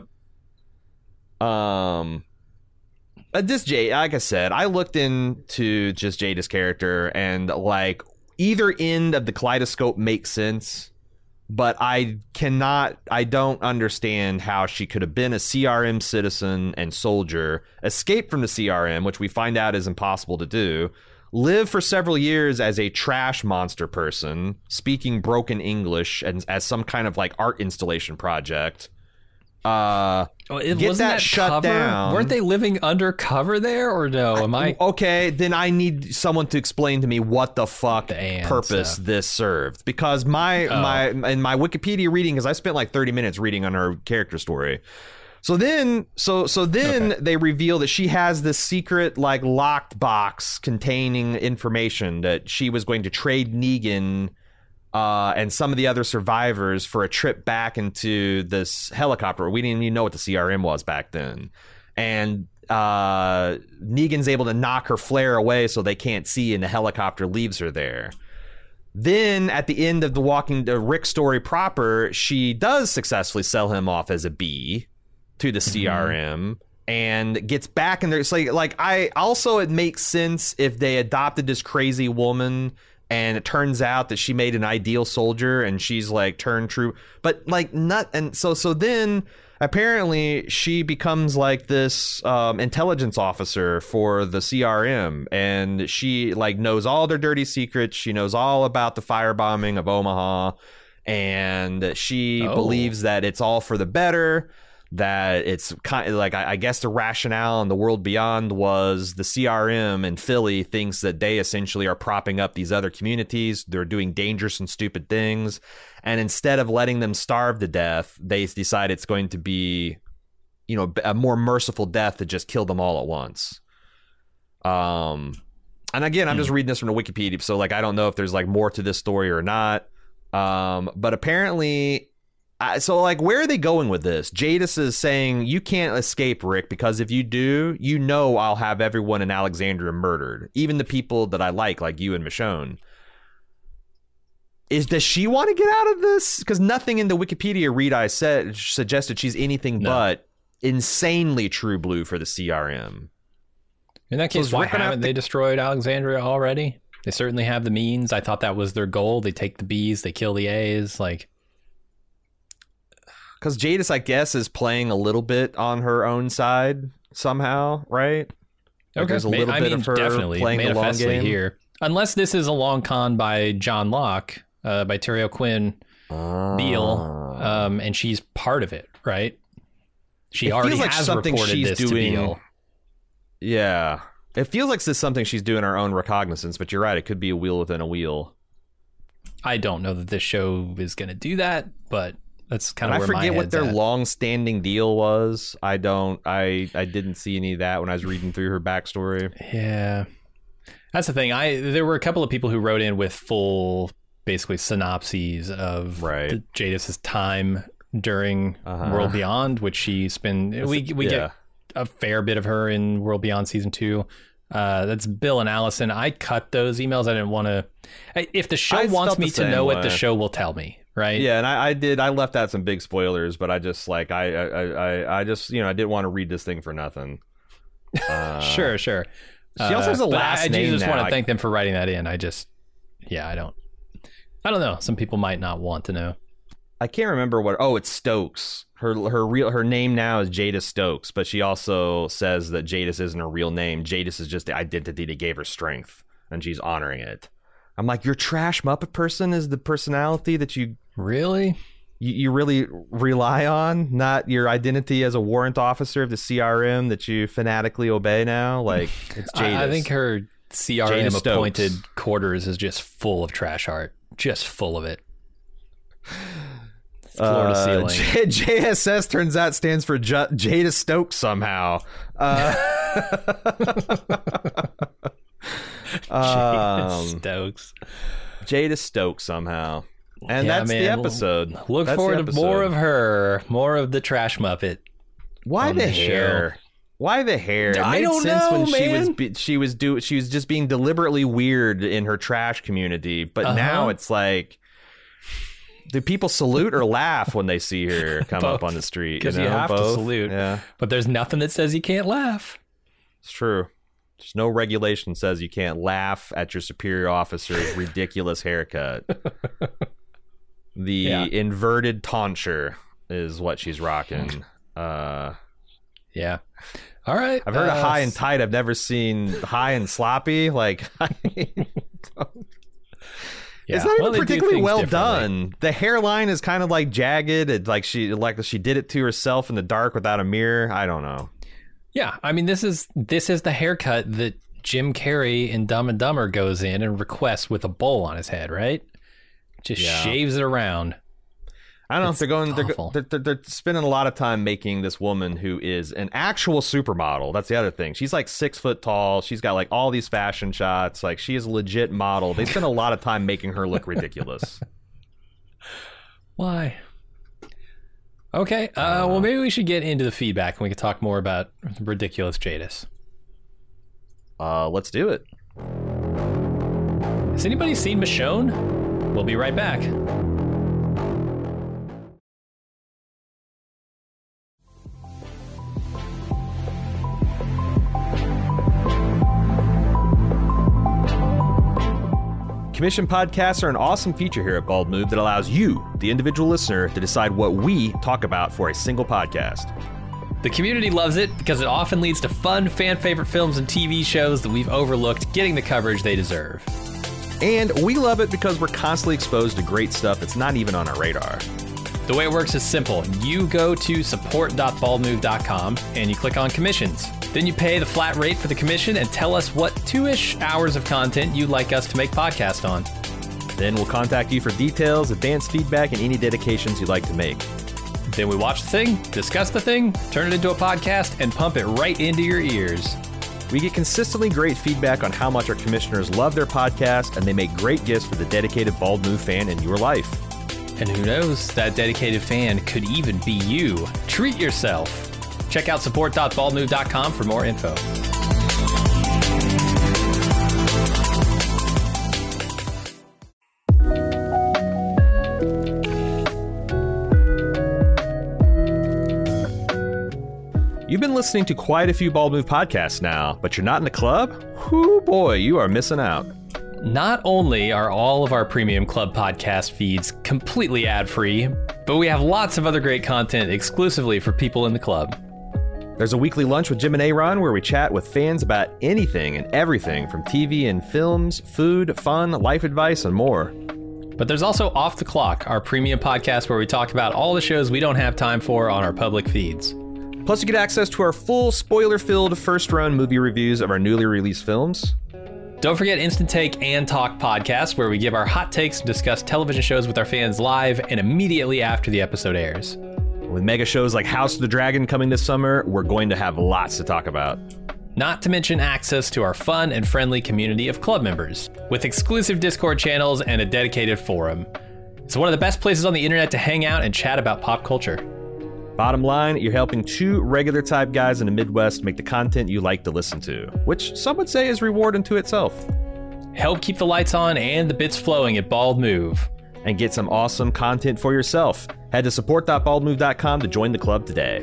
This like I said, I looked into just Jada's character, and like either end of the kaleidoscope makes sense. But I don't understand how she could have been a CRM citizen and soldier, escape from the CRM, which we find out is impossible to do, live for several years as a trash monster person, speaking broken English and as some kind of like art installation project. Get that shut down. Weren't they living undercover there, or no? Okay, then I need someone to explain to me what the fuck purpose this served, because my Wikipedia reading, because I spent like 30 minutes reading on her character story. So then they reveal that she has this secret like locked box containing information that she was going to trade Negan and some of the other survivors for a trip back into this helicopter. We didn't even know what the CRM was back then. And Negan's able to knock her flare away so they can't see, and the helicopter leaves her there. Then at the end of the Rick story proper, she does successfully sell him off as a bee to the CRM and gets back in there. It's like it makes sense if they adopted this crazy woman and it turns out that she made an ideal soldier and she's like turned true, but like not. And so then apparently she becomes like this intelligence officer for the CRM, and she like knows all their dirty secrets. She knows all about the firebombing of Omaha, and she believes that it's all for the better. That it's kind of like, I guess the rationale in the world beyond was the CRM in Philly thinks that they essentially are propping up these other communities. They're doing dangerous and stupid things. And instead of letting them starve to death, they decide it's going to be, you know, a more merciful death to just kill them all at once. And again, I'm just reading this from the Wikipedia. So like, I don't know if there's like more to this story or not. But apparently... so, like, where are they going with this? Jadis is saying, you can't escape, Rick, because if you do, you know I'll have everyone in Alexandria murdered. Even the people that I like you and Michonne. Does she want to get out of this? Because nothing in the Wikipedia read I said suggested she's anything but insanely true blue for the CRM. In that case, why haven't they destroyed Alexandria already? They certainly have the means. I thought that was their goal. They take the Bs, they kill the As, like... Because Jadis, I guess, is playing a little bit on her own side somehow, right? Like there's a little bit of her definitely playing the long game here. Unless this is a long con by John Locke, by Terry O'Quinn Beale, and she's part of it, right? She already has reported this to Beale. Yeah. It feels like this is something she's doing her own recognizance, but you're right. It could be a wheel within a wheel. I don't know that this show is going to do that, but that's kind of where my head's I forget what their at. long-standing deal was. I didn't see any of that when I was reading through her backstory. Yeah. That's the thing. There were a couple of people who wrote in with full, basically, synopses of Jadis's time during World Beyond, which she's been... We get a fair bit of her in World Beyond Season 2. That's Bill and Allison. I cut those emails. I didn't want to... If the show wants me to know it, the show will tell me, right? Yeah, and I did. I left out some big spoilers, but I just, like, I just, I didn't want to read this thing for nothing. Sure. She also has a last name. I just want to thank them for writing that in. I don't know. Some people might not want to know. I can't remember what. Oh, it's Stokes. Her name now is Jadis Stokes, but she also says that Jadis isn't her real name. Jadis is just the identity that gave her strength, and she's honoring it. I'm like, your trash Muppet person is the personality that you really rely on, not your identity as a warrant officer of the CRM that you fanatically obey now. Like, it's Jadis. I think her CRM appointed quarters is just full of trash art, just full of it. Floor to ceiling. JSS turns out stands for Jada Stokes somehow. Jada Stokes somehow. And that's the episode. Look forward to more of her, more of the trash Muppet. Why the hair? Why the hair? It made sense when she was just being deliberately weird in her trash community, but now it's like, do people salute or laugh when they see her come up on the street? Because you have to salute. Yeah. But there's nothing that says you can't laugh. It's true. There's no regulation that says you can't laugh at your superior officer's ridiculous haircut. The inverted tonsure is what she's rocking. Yeah. All right. I've heard of high and tight. I've never seen high and sloppy. Like, it's not even particularly well done. The hairline is kind of like jagged. Like she did it to herself in the dark without a mirror. I don't know. Yeah, I mean, this is the haircut that Jim Carrey in Dumb and Dumber goes in and requests with a bowl on his head, right? Just shaves it around. I don't know if they're spending a lot of time making this woman who is an actual supermodel. That's the other thing. She's like 6 foot tall. She's got like all these fashion shots. Like, she is a legit model. They spend a lot of time making her look ridiculous. Why? Okay. Well, maybe we should get into the feedback and we can talk more about ridiculous Jadis. Let's do it. Has anybody seen Michonne? We'll be right back. Commission podcasts are an awesome feature here at Bald Move that allows you, the individual listener, to decide what we talk about for a single podcast. The community loves it because it often leads to fun, fan-favorite films and TV shows that we've overlooked getting the coverage they deserve. And we love it because we're constantly exposed to great stuff that's not even on our radar. The way it works is simple. You go to support.baldmove.com and you click on commissions. Then you pay the flat rate for the commission and tell us what 2-ish hours of content you'd like us to make podcast on. Then we'll contact you for details, advanced feedback, and any dedications you'd like to make. Then we watch the thing, discuss the thing, turn it into a podcast, and pump it right into your ears. We get consistently great feedback on how much our commissioners love their podcast, and they make great gifts for the dedicated Bald Move fan in your life. And who knows, that dedicated fan could even be you. Treat yourself. Check out support.baldmove.com for more info. You've been listening to quite a few Bald Move podcasts now, but you're not in the club? Whoo boy, you are missing out. Not only are all of our premium club podcast feeds completely ad-free, but we have lots of other great content exclusively for people in the club. There's a weekly lunch with Jim and Aaron where we chat with fans about anything and everything from TV and films, food, fun, life advice, and more. But there's also Off the Clock, our premium podcast where we talk about all the shows we don't have time for on our public feeds. Plus, you get access to our full spoiler-filled first-run movie reviews of our newly released films. Don't forget Instant Take and Talk podcast, where we give our hot takes and discuss television shows with our fans live and immediately after the episode airs. With mega shows like House of the Dragon coming this summer, we're going to have lots to talk about. Not to mention access to our fun and friendly community of club members, with exclusive Discord channels and a dedicated forum. It's one of the best places on the internet to hang out and chat about pop culture. Bottom line, you're helping two regular type guys in the Midwest make the content you like to listen to, which some would say is reward unto itself. Help keep the lights on and the bits flowing at Bald Move. And get some awesome content for yourself. Head to support.baldmove.com to join the club today.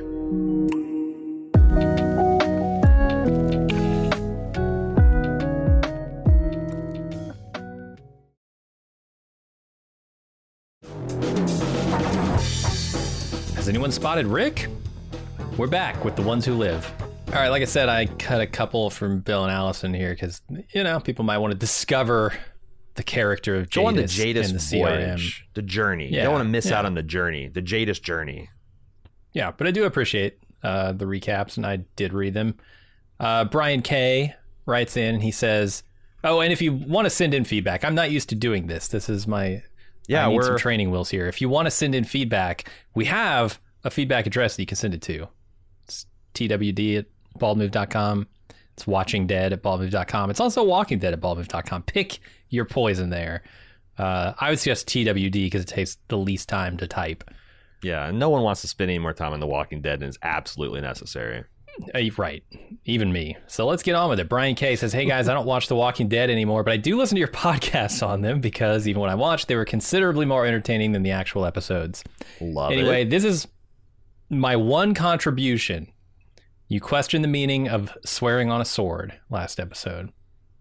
Has anyone spotted Rick? We're back with The Ones Who Live. All right, like I said, I cut a couple from Bill and Allison here because, people might want to discover the character of Jadis. Go on the Jadis in the CRM. voyage, the journey. Yeah, You don't want to miss out on the journey, the Jadis journey. Yeah, but I do appreciate the recaps, and I did read them. Brian K. writes in, he says, oh, and if you want to send in feedback, I'm not used to doing this. This is my... Yeah, I need some training wheels here. If you want to send in feedback, we have a feedback address that you can send it to. It's twd@baldmove.com. It's watchingdead@baldmove.com. It's also walkingdead@baldmove.com. Pick your poison there. I would suggest TWD because it takes the least time to type. Yeah, no one wants to spend any more time on The Walking Dead than is absolutely necessary. Right. Even me. So let's get on with it. Brian K. says, hey guys, I don't watch The Walking Dead anymore, but I do listen to your podcasts on them because even when I watched, they were considerably more entertaining than the actual episodes. Love it. Anyway, this is my one contribution. You questioned the meaning of swearing on a sword last episode.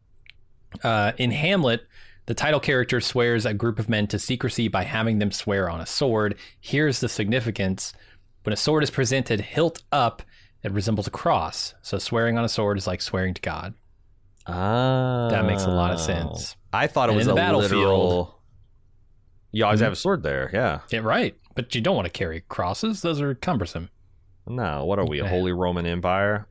In Hamlet, the title character swears a group of men to secrecy by having them swear on a sword. Here's the significance. When a sword is presented hilt up, it resembles a cross. So swearing on a sword is like swearing to God. That makes a lot of sense. I thought it was a literal... You always have a sword there, yeah. Yeah, right. But you don't want to carry crosses. Those are cumbersome. No, what are we, a Holy Roman Empire?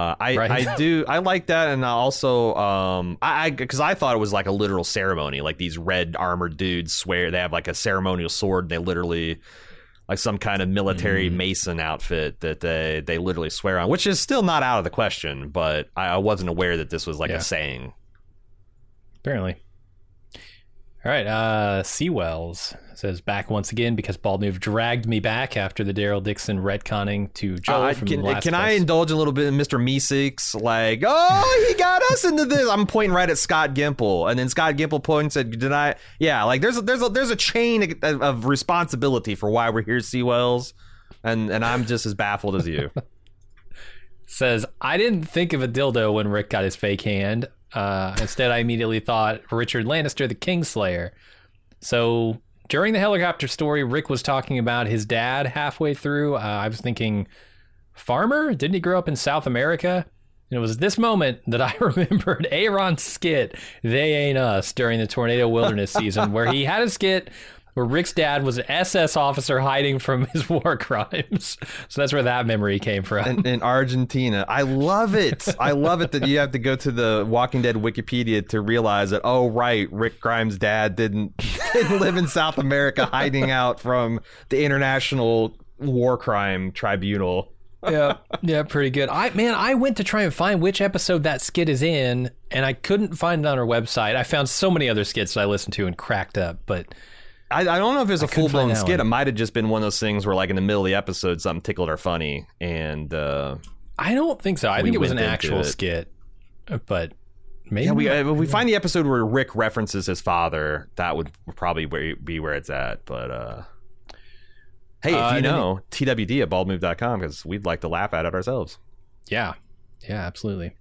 I like that, and also, because I thought it was like a literal ceremony, like these red armored dudes swear, they have like a ceremonial sword, and they literally... like some kind of military Mason outfit that they literally swear on, which is still not out of the question, but I wasn't aware that this was like a saying. Apparently. All right, Seawells says, back once again because Bald Move dragged me back after the Daryl Dixon retconning to Joel from last Can I indulge a little bit in Mr. Meeseeks? Like, oh, he got us into this. I'm pointing right at Scott Gimple, and then Scott Gimple points at, there's a chain of responsibility for why we're here, Seawells, and I'm just as baffled as you. Says, I didn't think of a dildo when Rick got his fake hand. Instead, I immediately thought Richard Lannister, the Kingslayer. So during the helicopter story, Rick was talking about his dad halfway through. I was thinking, farmer? Didn't he grow up in South America? And it was this moment that I remembered Aaron's skit, They Ain't Us, during the Tornado Wilderness season, where he had a skit where Rick's dad was an SS officer hiding from his war crimes. So that's where that memory came from. In Argentina. I love it. I love it that you have to go to the Walking Dead Wikipedia to realize that, oh, right, Rick Grimes' dad didn't live in South America hiding out from the International War Crime Tribunal. Yeah, pretty good. I went to try and find which episode that skit is in, and I couldn't find it on our website. I found so many other skits that I listened to and cracked up, but... I don't know if it was a full-blown skit. It might have just been one of those things where, like, in the middle of the episode, something tickled our funny, and... I don't think so. I think it was an actual skit, but maybe... Yeah, we find the episode where Rick references his father. That would probably be where it's at, but... Hey, if you know, TWD at baldmove.com, because we'd like to laugh at it ourselves. Yeah, absolutely.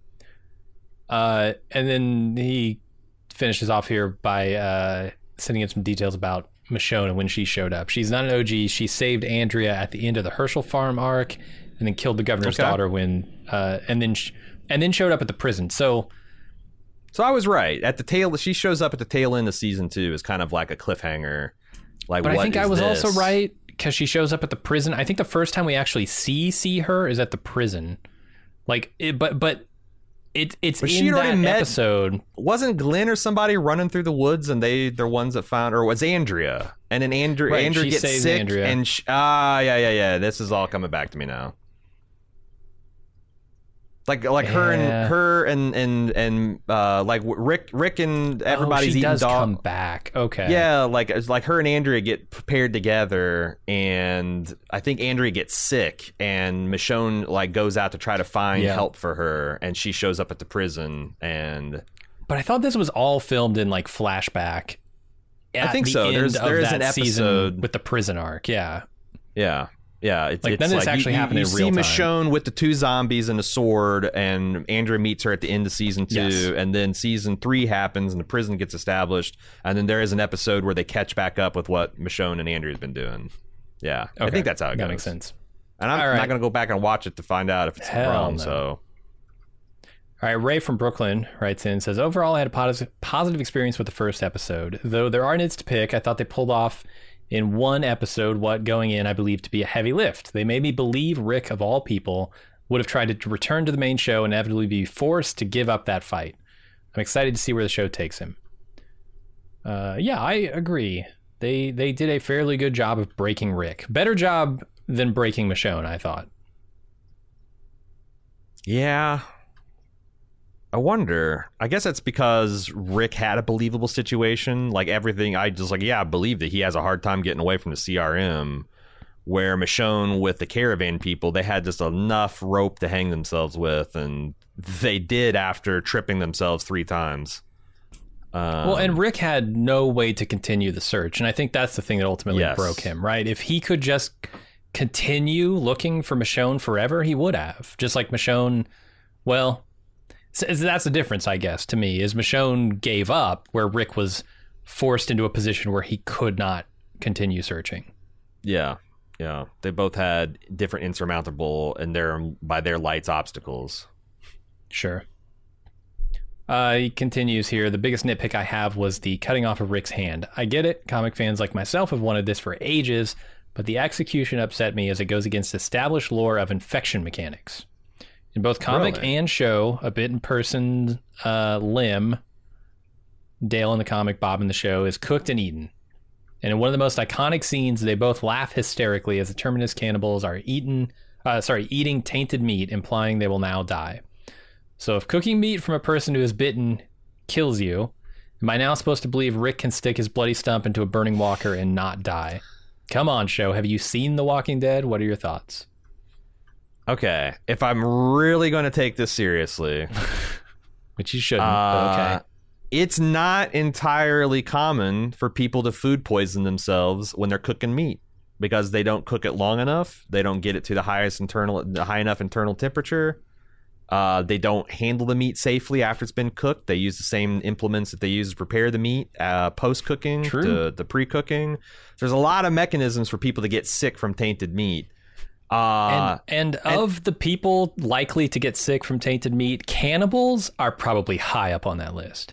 And then he finishes off here by sending in some details about Michonne and when she showed up. She's not an OG. She saved Andrea at the end of the Herschel Farm arc, and then killed the governor's daughter when, and then showed up at the prison. So I was right. At the tail, she shows up at the tail end of season 2 is kind of like a cliffhanger. Like, but I think I was also right because she shows up at the prison. I think the first time we actually see her is at the prison. Like, it's But in she already that met- episode. Wasn't Glenn or somebody running through the woods and they're ones that found, or was Andrea? And then Andrea Right, she gets saves sick, Andrea. and yeah. This is all coming back to me now. Like her and like Rick and everybody's she eating does dog. come back. Okay. Yeah, like it's like her and Andrea get prepared together, and I think Andrea gets sick, and Michonne like goes out to try to find help for her, and she shows up at the prison, and But I thought this was all filmed in like flashback. I think the so. end There of is that an season episode with the prison arc. Yeah. Yeah, it's Like, then it's actually happening you in real see time. Michonne with the two zombies and a sword, and Andrea meets her at the end of season 2, Yes. and then season 3 happens, and the prison gets established, and then there is an episode where they catch back up with what Michonne and Andrea's been doing. Yeah, I Okay. think that's how it goes. That makes sense. And I'm All right. not going to go back and watch it to find out if it's Hell wrong. no. So All right, Ray from Brooklyn writes in and says, overall, I had a positive experience with the first episode. Though there are nits to pick, I thought they pulled off in one episode what going in I believe to be a heavy lift. They made me believe Rick, of all people, would have tried to return to the main show and inevitably be forced to give up that fight. I'm excited to see where the show takes him. Yeah, I agree. They did a fairly good job of breaking Rick. Better job than breaking Michonne, I thought. yeah, I wonder. I guess that's because Rick had a believable situation. Like everything, I just like, I believe that he has a hard time getting away from the CRM. Where Michonne with the caravan people, they had just enough rope to hang themselves with, and they did after tripping themselves 3 times. Well, and Rick had no way to continue the search, and I think that's the thing that ultimately Yes. broke him, right? If he could just continue looking for Michonne forever, he would have. Just like Michonne, well, that's the difference, I guess, to me, is Michonne gave up where Rick was forced into a position where he could not continue searching. Yeah. They both had different insurmountable and by their lights obstacles. Sure. He continues here. The biggest nitpick I have was the cutting off of Rick's hand. I get it. Comic fans like myself have wanted this for ages, but the execution upset me as it goes against established lore of infection mechanics. In both comic Really? and show, a bitten person limb, Dale in the comic, Bob in the show, is cooked and eaten. And in one of the most iconic scenes, they both laugh hysterically as the Terminus cannibals are eating tainted meat, implying they will now die. So if cooking meat from a person who is bitten kills you, am I now supposed to believe Rick can stick his bloody stump into a burning walker and not die? Come on, show. Have you seen The Walking Dead? What are your thoughts? Okay, if I'm really going to take this seriously, Which you shouldn't, but okay. it's not entirely common for people to food poison themselves when they're cooking meat because they don't cook it long enough. They don't get it to the high enough internal temperature. They don't handle the meat safely after it's been cooked. They use the same implements that they use to prepare the meat post-cooking, the pre-cooking. There's a lot of mechanisms for people to get sick from tainted meat. And of the people likely to get sick from tainted meat, cannibals are probably high up on that list.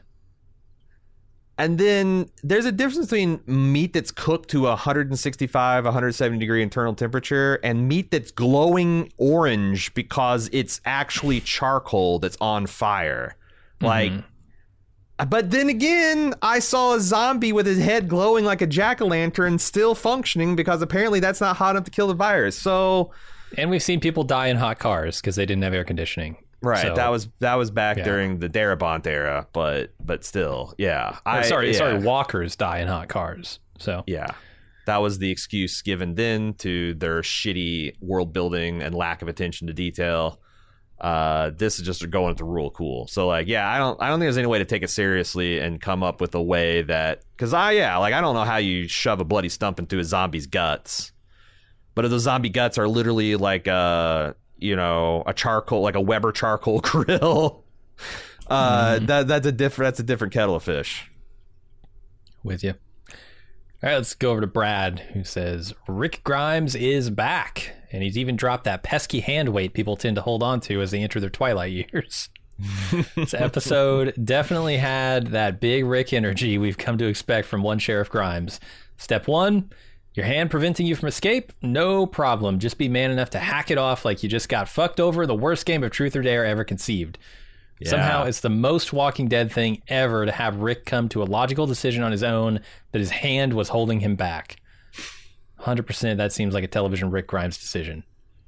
And then there's a difference between meat that's cooked to 165, 170 degree internal temperature and meat that's glowing orange because it's actually charcoal that's on fire. Like, but then again, I saw a zombie with his head glowing like a jack-o'-lantern still functioning because apparently that's not hot enough to kill the virus. So, And we've seen people die in hot cars because they didn't have air conditioning. right, So- that was back Yeah. during the Darabont era, but still, yeah. Sorry, yeah. walkers die in hot cars. So Yeah. That was the excuse given then to their shitty world building and lack of attention to detail. This is just going with the rule cool. So like, yeah, I don't think there's any way to take it seriously and come up with a way that, cause I don't know how you shove a bloody stump into a zombie's guts, but if those zombie guts are literally like a charcoal, like a Weber charcoal grill, that's a different kettle of fish. with you. All right, let's go over to Brad, who says Rick Grimes is back, and he's even dropped that pesky hand weight people tend to hold on to as they enter their twilight years. This episode definitely had that big Rick energy we've come to expect from one Sheriff Grimes. Step 1, Your hand preventing you from escape? No problem. Just be man enough to hack it off like you just got fucked over the worst game of truth or dare ever conceived. Yeah. Somehow it's the most Walking Dead thing ever to have Rick come to a logical decision on his own that his hand was holding him back. 100% that seems like a television Rick Grimes decision.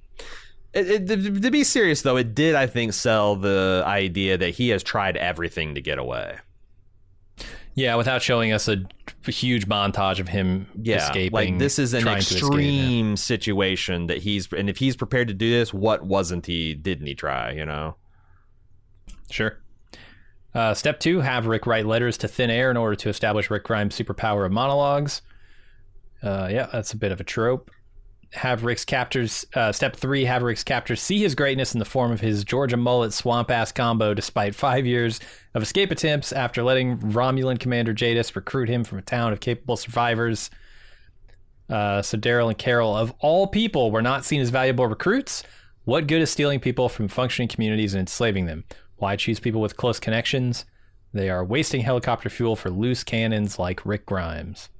To be serious, though, it did, I think, sell the idea that he has tried everything to get away. Yeah, without showing us a huge montage of him escaping. Like, this is an extreme situation that and if he's prepared to do this, what didn't he try, you know? Sure. Step 2, have Rick write letters to thin air in order to establish Rick Grimes' superpower of monologues. Yeah, that's a bit of a trope. Have Rick's captors. Step 3, have Rick's captors see his greatness in the form of his Georgia mullet swamp ass combo despite 5 years of escape attempts after letting Romulan Commander Jadis recruit him from a town of capable survivors. So Daryl and Carol, of all people, were not seen as valuable recruits. What good is stealing people from functioning communities and enslaving them? Why choose people with close connections? They are wasting helicopter fuel for loose cannons like Rick Grimes.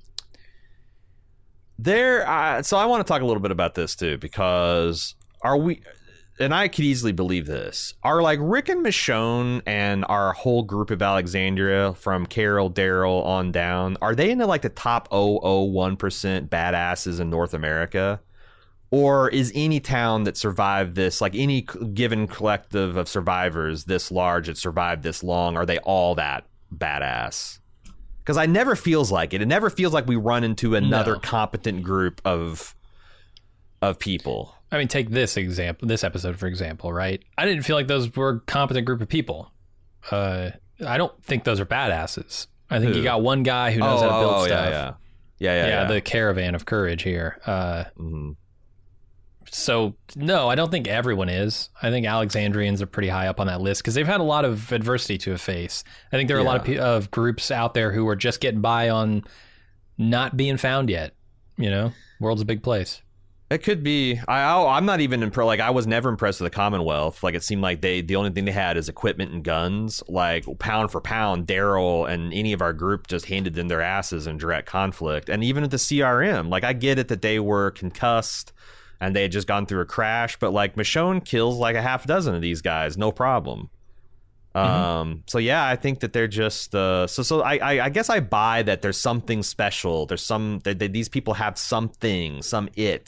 So I want to talk a little bit about this too, because and I could easily believe this, are like Rick and Michonne and our whole group of Alexandria from Carol, Daryl on down, are they into like the top 001% badasses in North America? Or is any town that survived this, like any given collective of survivors this large that survived this long, are they all that badass? Because it never feels like it. It never feels like we run into another competent group of people. I mean, take this episode, for example, right? I didn't feel like those were a competent group of people. I don't think those are badasses. I think you got one guy who knows how to build stuff. Yeah, the caravan of courage here. So, no, I don't think everyone is. I think Alexandrians are pretty high up on that list because they've had a lot of adversity to face. I think there are a lot of groups out there who are just getting by on not being found yet. You know, world's a big place. It could be. I'm not even impressed. Like, I was never impressed with the Commonwealth. Like, it seemed like the only thing they had is equipment and guns. Like, pound for pound, Daryl and any of our group just handed them their asses in direct conflict. And even at the CRM, like, I get it that they were concussed and they had just gone through a crash, but like Michonne kills like a half dozen of these guys, no problem. So yeah, I think that they're just I guess I buy that there's something special. There's these people have something, some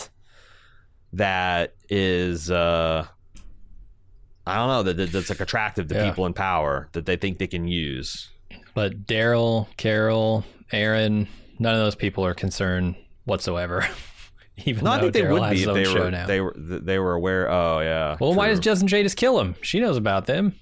that is I don't know, that's like attractive to people in power that they think they can use. But Daryl, Carol, Aaron, none of those people are concerned whatsoever. Even though I think they would be if they were aware. Oh yeah. Well, why does Justin Jadis kill him? She knows about them.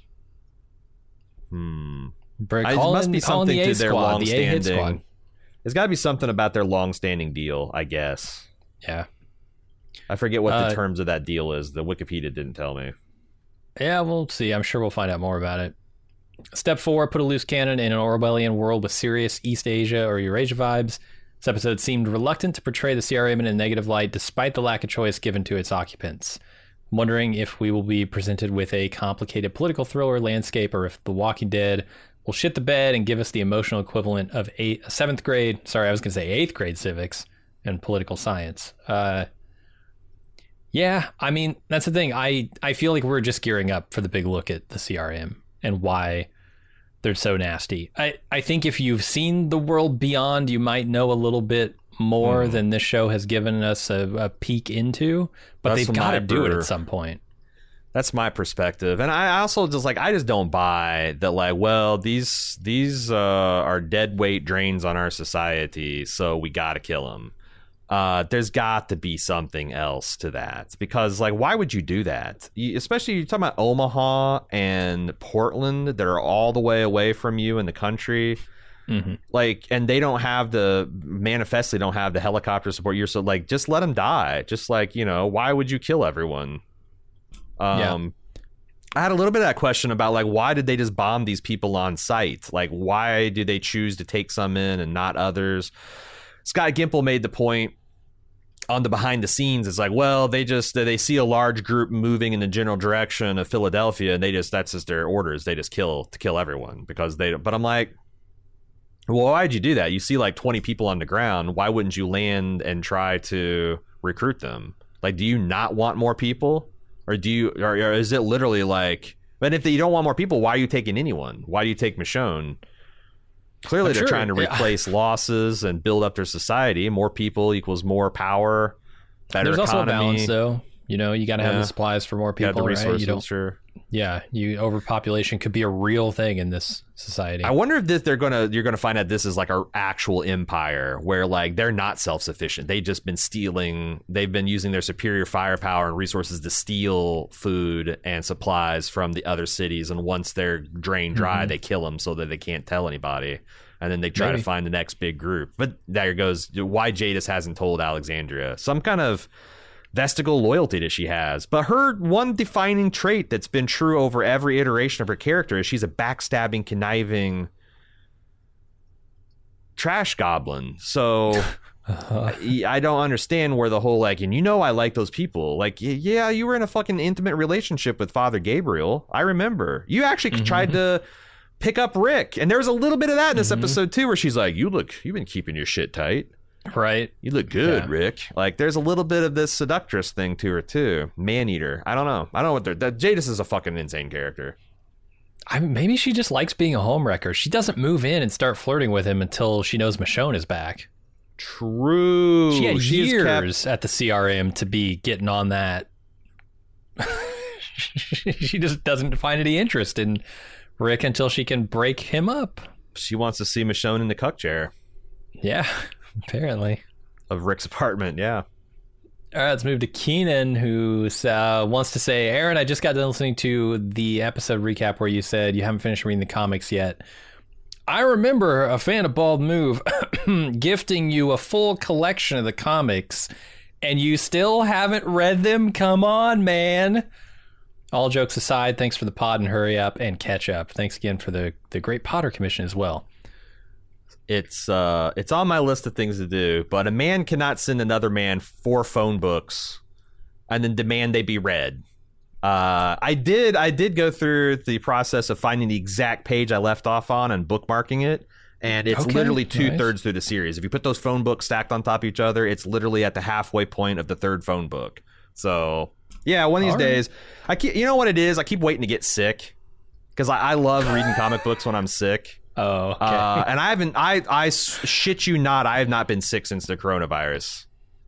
It must be something to their long-standing. There's got to be something about their long-standing deal, I guess. Yeah. I forget what the terms of that deal is. The Wikipedia didn't tell me. Yeah, we'll see. I'm sure we'll find out more about it. Step 4: put a loose cannon in an Orwellian world with serious East Asia or Eurasia vibes. This episode seemed reluctant to portray the CRM in a negative light despite the lack of choice given to its occupants. I'm wondering if we will be presented with a complicated political thriller landscape or if The Walking Dead will shit the bed and give us the emotional equivalent of 8th grade civics and political science. Yeah, I mean, that's the thing. I feel like we're just gearing up for the big look at the CRM and why they're so nasty. I think if you've seen The World Beyond, you might know a little bit more than this show has given us a peek into, but they've got to do it at some point. That's my perspective. And I also I just don't buy that, like, well, these are dead weight drains on our society, so we got to kill them. There's got to be something else to that, because like, why would you do that? Especially you're talking about Omaha and Portland that are all the way away from you in the country. Like, and they manifestly don't have the helicopter support. You're so like, just let them die. Just like, you know, why would you kill everyone? I had a little bit of that question about like, why did they just bomb these people on site? Like, why do they choose to take some in and not others? Scott Gimple made the point on the behind the scenes. It's like, well, they see a large group moving in the general direction of Philadelphia, and that's just their orders. They just kill everyone because but I'm like, Well, why'd you do that? You see like 20 people on the ground. Why wouldn't you land and try to recruit them? Like, do you not want more people? Or or is it literally like, but if you don't want more people, why are you taking anyone? Why do you take Michonne? Clearly, they're trying to replace losses and build up their society. More people equals more power, better There's economy. also a balance, though. You know, you got to have the supplies for more people, the resources, right? You don't, sure. Yeah, overpopulation could be a real thing in this society. I wonder if you're gonna find out this is like an actual empire where like they're not self-sufficient. They've just been stealing. They've been using their superior firepower and resources to steal food and supplies from the other cities. And once they're drained dry, they kill them so that they can't tell anybody. And then they try to find the next big group. But there goes why Jadis hasn't told Alexandria. Some kind of vestigial loyalty that she has. But her one defining trait that's been true over every iteration of her character is she's a backstabbing, conniving trash goblin. So I don't understand where the whole like, and I like those people. Like, yeah, you were in a fucking intimate relationship with Father Gabriel. I remember. You actually tried to pick up Rick. And there was a little bit of that in this episode too, where she's like, you've been keeping your shit tight. Right. You look good, Rick. Like, there's a little bit of this seductress thing to her, too. Man-eater. I don't know. I don't know what Jadis is a fucking insane character. Maybe she just likes being a homewrecker. She doesn't move in and start flirting with him until she knows Michonne is back. True. She had years at the CRM to be getting on that. She just doesn't find any interest in Rick until she can break him up. She wants to see Michonne in the cuck chair. Yeah. Apparently. Of Rick's apartment, yeah. All right, let's move to Keenan, who wants to say, Aaron, I just got done listening to the episode recap where you said you haven't finished reading the comics yet. I remember a fan of Bald Move gifting you a full collection of the comics, and you still haven't read them? Come on, man. All jokes aside, thanks for the pod and hurry up and catch up. Thanks again for the Great Potter Commission as well. It's on my list of things to do, but a man cannot send another man 4 phone books and then demand they be read. I did go through the process of finding the exact page I left off on and bookmarking it, and it's literally 2/3 through the series. If you put those phone books stacked on top of each other, it's literally at the halfway point of the 3rd phone book. So yeah, one of these days, you know what it is? I keep waiting to get sick because I love reading comic books when I'm sick. Oh, okay. And I shit you not, I have not been sick since the coronavirus.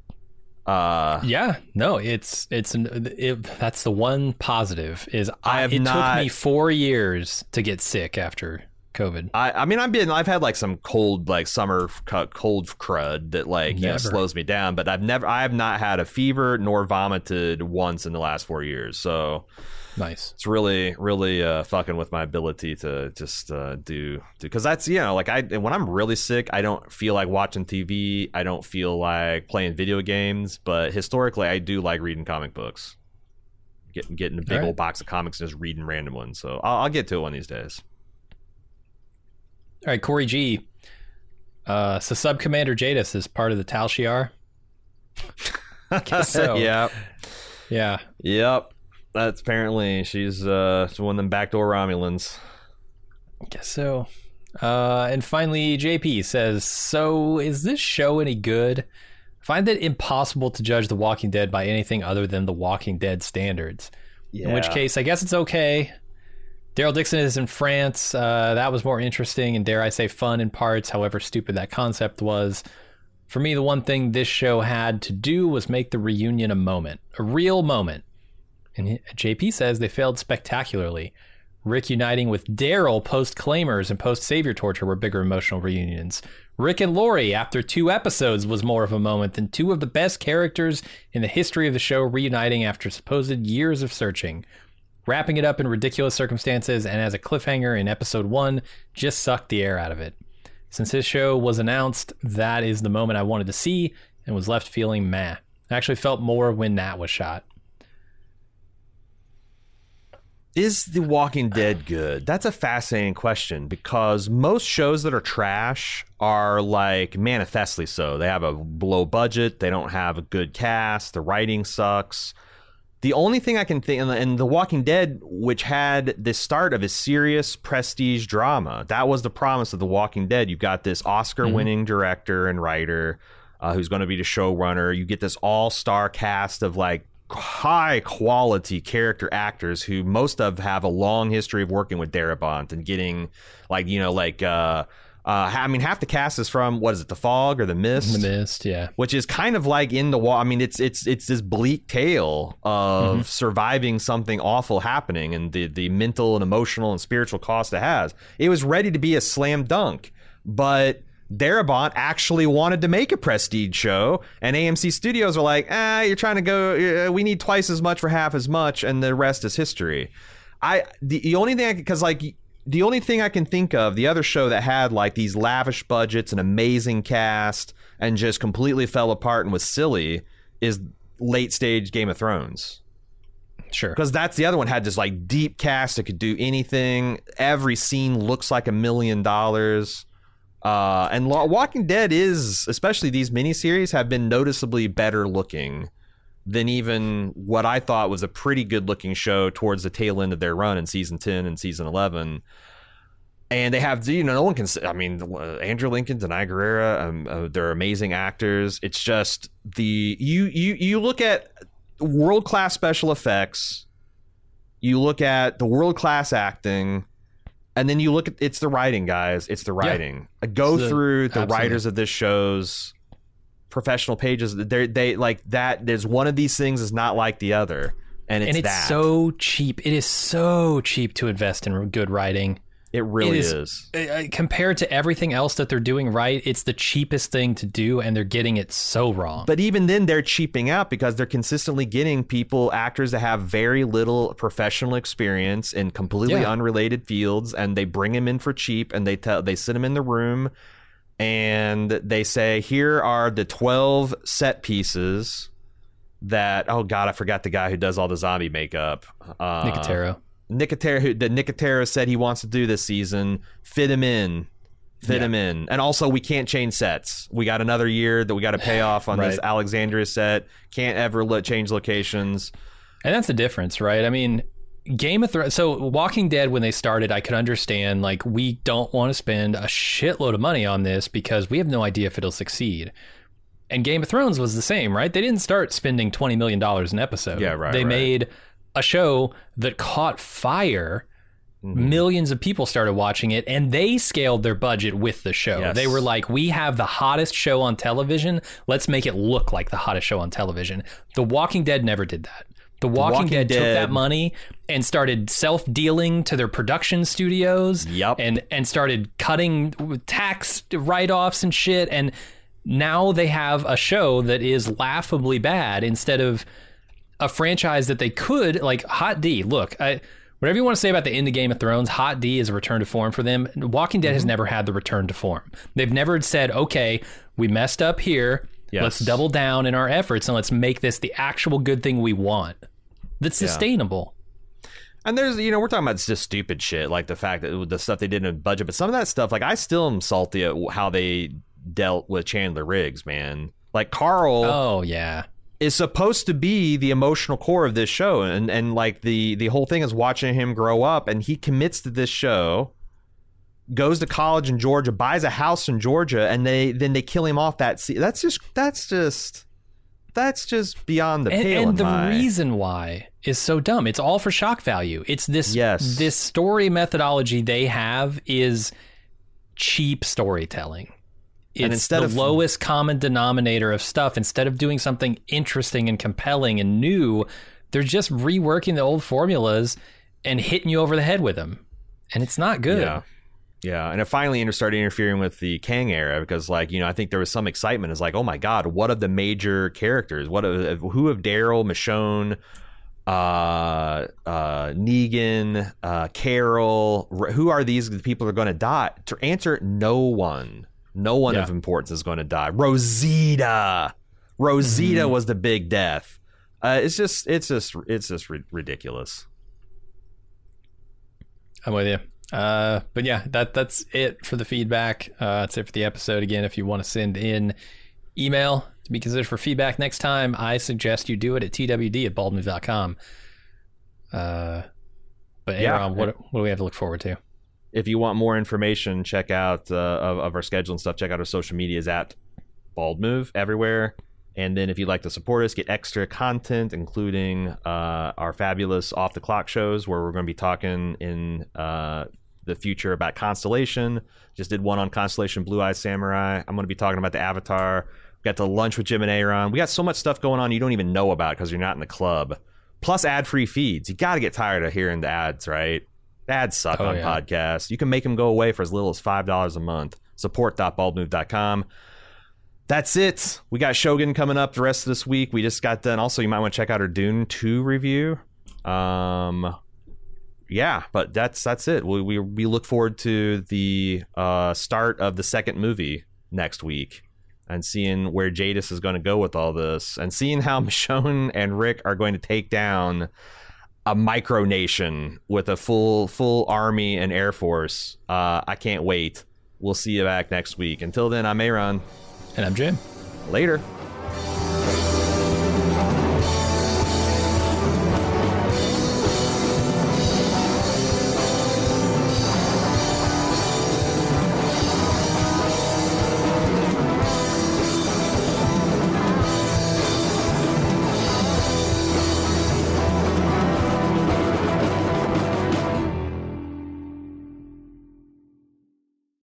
Yeah, no, that's the one positive is it took me 4 years to get sick after COVID. I mean, I've had like some cold, like summer cold crud that like slows me down, but I have not had a fever nor vomited once in the last 4 years. So nice. It's really, really fucking with my ability to just do because that's like when I'm really sick, I don't feel like watching TV. I don't feel like playing video games. But historically, I do like reading comic books, getting a big old box of comics and just reading random ones. So I'll get to it one of these days. All right, Corey G. So Sub Commander Jadis is part of the Tal Shiar. Guess so. Yeah. Yep. That's apparently she's one of them backdoor Romulans. Guess so. And finally, JP says, so is this show any good? I find it impossible to judge The Walking Dead by anything other than The Walking Dead standards. Yeah. In which case, I guess it's okay. Daryl Dixon is in France. That was more interesting and, dare I say, fun in parts, however stupid that concept was. For me, the one thing this show had to do was make the reunion a moment, a real moment. And JP says they failed spectacularly. Rick uniting with Daryl post-Claimers and post-Savior Torture were bigger emotional reunions. Rick and Lori, after 2 episodes, was more of a moment than 2 of the best characters in the history of the show reuniting after supposed years of searching. Wrapping it up in ridiculous circumstances and as a cliffhanger in episode 1 just sucked the air out of it. Since this show was announced, that is the moment I wanted to see and was left feeling meh. I actually felt more when Nat was shot. Is The Walking Dead good? That's a fascinating question because most shows that are trash are like manifestly so. They have a low budget. They don't have a good cast. The writing sucks. The only thing I can think, and The Walking Dead, which had the start of a serious prestige drama, that was the promise of The Walking Dead. You've got this Oscar-winning director and writer who's going to be the showrunner. You get this all-star cast of like high-quality character actors who most of have a long history of working with Darabont and getting like, you know, like I mean, half the cast is from, what is it, The Fog or The Mist? The Mist, yeah. Which is kind of like in the wall. I mean, it's this bleak tale of surviving something awful happening and the mental and emotional and spiritual cost it has. It was ready to be a slam dunk, but Darabont actually wanted to make a prestige show, and AMC Studios are like, you're trying to go, we need twice as much for half as much, and the rest is history. The only thing the only thing I can think of, the other show that had like these lavish budgets, an amazing cast, and just completely fell apart and was silly, is late stage Game of Thrones. Sure. Because that's the other one, had this like deep cast that could do anything. Every scene looks like $1 million. And Walking Dead is, especially these miniseries, have been noticeably better looking than even what I thought was a pretty good looking show towards the tail end of their run in season 10 and season 11. And they have, you know, no one can say, I mean, Andrew Lincoln, Denai Guerrera, they're amazing actors. It's just you look at world-class special effects, you look at the world-class acting, and then you look at, it's the writing, guys. It's the writing. Yeah. Go through the writers of this show's professional pages. They like that. There's one of these things is not like the other, and it's that. So cheap. It is so cheap to invest in good writing. It really is. Compared to everything else that they're doing right, it's the cheapest thing to do, and they're getting it so wrong. But even then, they're cheaping out because they're consistently getting actors that have very little professional experience in completely unrelated fields, and they bring them in for cheap, and they sit them in the room, and they say, here are the 12 set pieces that, oh God, I forgot the guy who does all the zombie makeup. Nicotero said he wants to do this season. Fit him in. And also, we can't change sets. We got another year that we got to pay off on this Alexandria set. Can't ever change locations. And that's the difference, right? I mean, Game of Thrones. So Walking Dead, when they started, I could understand, like, we don't want to spend a shitload of money on this because we have no idea if it'll succeed. And Game of Thrones was the same, right? They didn't start spending $20 million an episode. Yeah, right. They made a show that caught fire. Millions of people started watching it, and they scaled their budget with the show. Yes. They were like, we have the hottest show on television. Let's make it look like the hottest show on television. The Walking Dead never did that. The Walking Dead took that money and started self-dealing to their production studios. Yep. And started cutting tax write-offs and shit. And now they have a show that is laughably bad instead of a franchise that they could, like Hot D. Look, whatever you want to say about the end of Game of Thrones, Hot D is a return to form for them. Walking Dead has never had the return to form. They've never said, okay, we messed up here. Yes. Let's double down in our efforts and let's make this the actual good thing we want that's sustainable. And there's, you know, we're talking about just stupid shit, like the fact that the stuff they did in budget, but some of that stuff, like, I still am salty at how they dealt with Chandler Riggs, man. Like, Carl. Oh, yeah. Is supposed to be the emotional core of this show, and like the whole thing is watching him grow up, and he commits to this show, goes to college in Georgia, buys a house in Georgia, and they kill him off that that's just beyond the pale. And the reason why is so dumb. It's all for shock value. It's this story methodology they have is cheap storytelling. It's instead the lowest common denominator of stuff. Instead of doing something interesting and compelling and new, they're just reworking the old formulas and hitting you over the head with them. And it's not good. Yeah. And it finally started interfering with the Kang era because, like, you know, I think there was some excitement. It's like, oh my God, what of the major characters? Who of Daryl, Michonne, Negan, Carol? Who are these people that are going to die? To answer, no one. No one of importance is going to die. Rosita was the big death. It's just ridiculous. I'm with you. But yeah, that's it for the feedback. That's it for the episode. Again, if you want to send in email, to be considered for feedback next time, I suggest you do it at twd@baldmove.com. But Aaron, what do we have to look forward to? If you want more information, check out of our schedule and stuff. Check out our social medias at Bald Move everywhere. And then if you'd like to support us, get extra content, including our fabulous Off the Clock shows, where we're going to be talking in the future about Constellation. Just did one on Constellation Blue Eye Samurai. I'm going to be talking about the Avatar. We got the lunch with Jim and Aaron. We got so much stuff going on you don't even know about because you're not in the club. Plus ad-free feeds. You got to get tired of hearing the ads, right? Ads suck on podcasts. You can make them go away for as little as $5 a month. Support.baldmove.com. That's it. We got Shogun coming up the rest of this week. We just got done. Also, you might want to check out our Dune 2 review. Yeah, but that's it. We look forward to the start of the second movie next week and seeing where Jadis is going to go with all this and seeing how Michonne and Rick are going to take down a micronation with a full army and air force. I can't wait. We'll see you back next week. Until then, I'm Aaron. And I'm Jim. Later.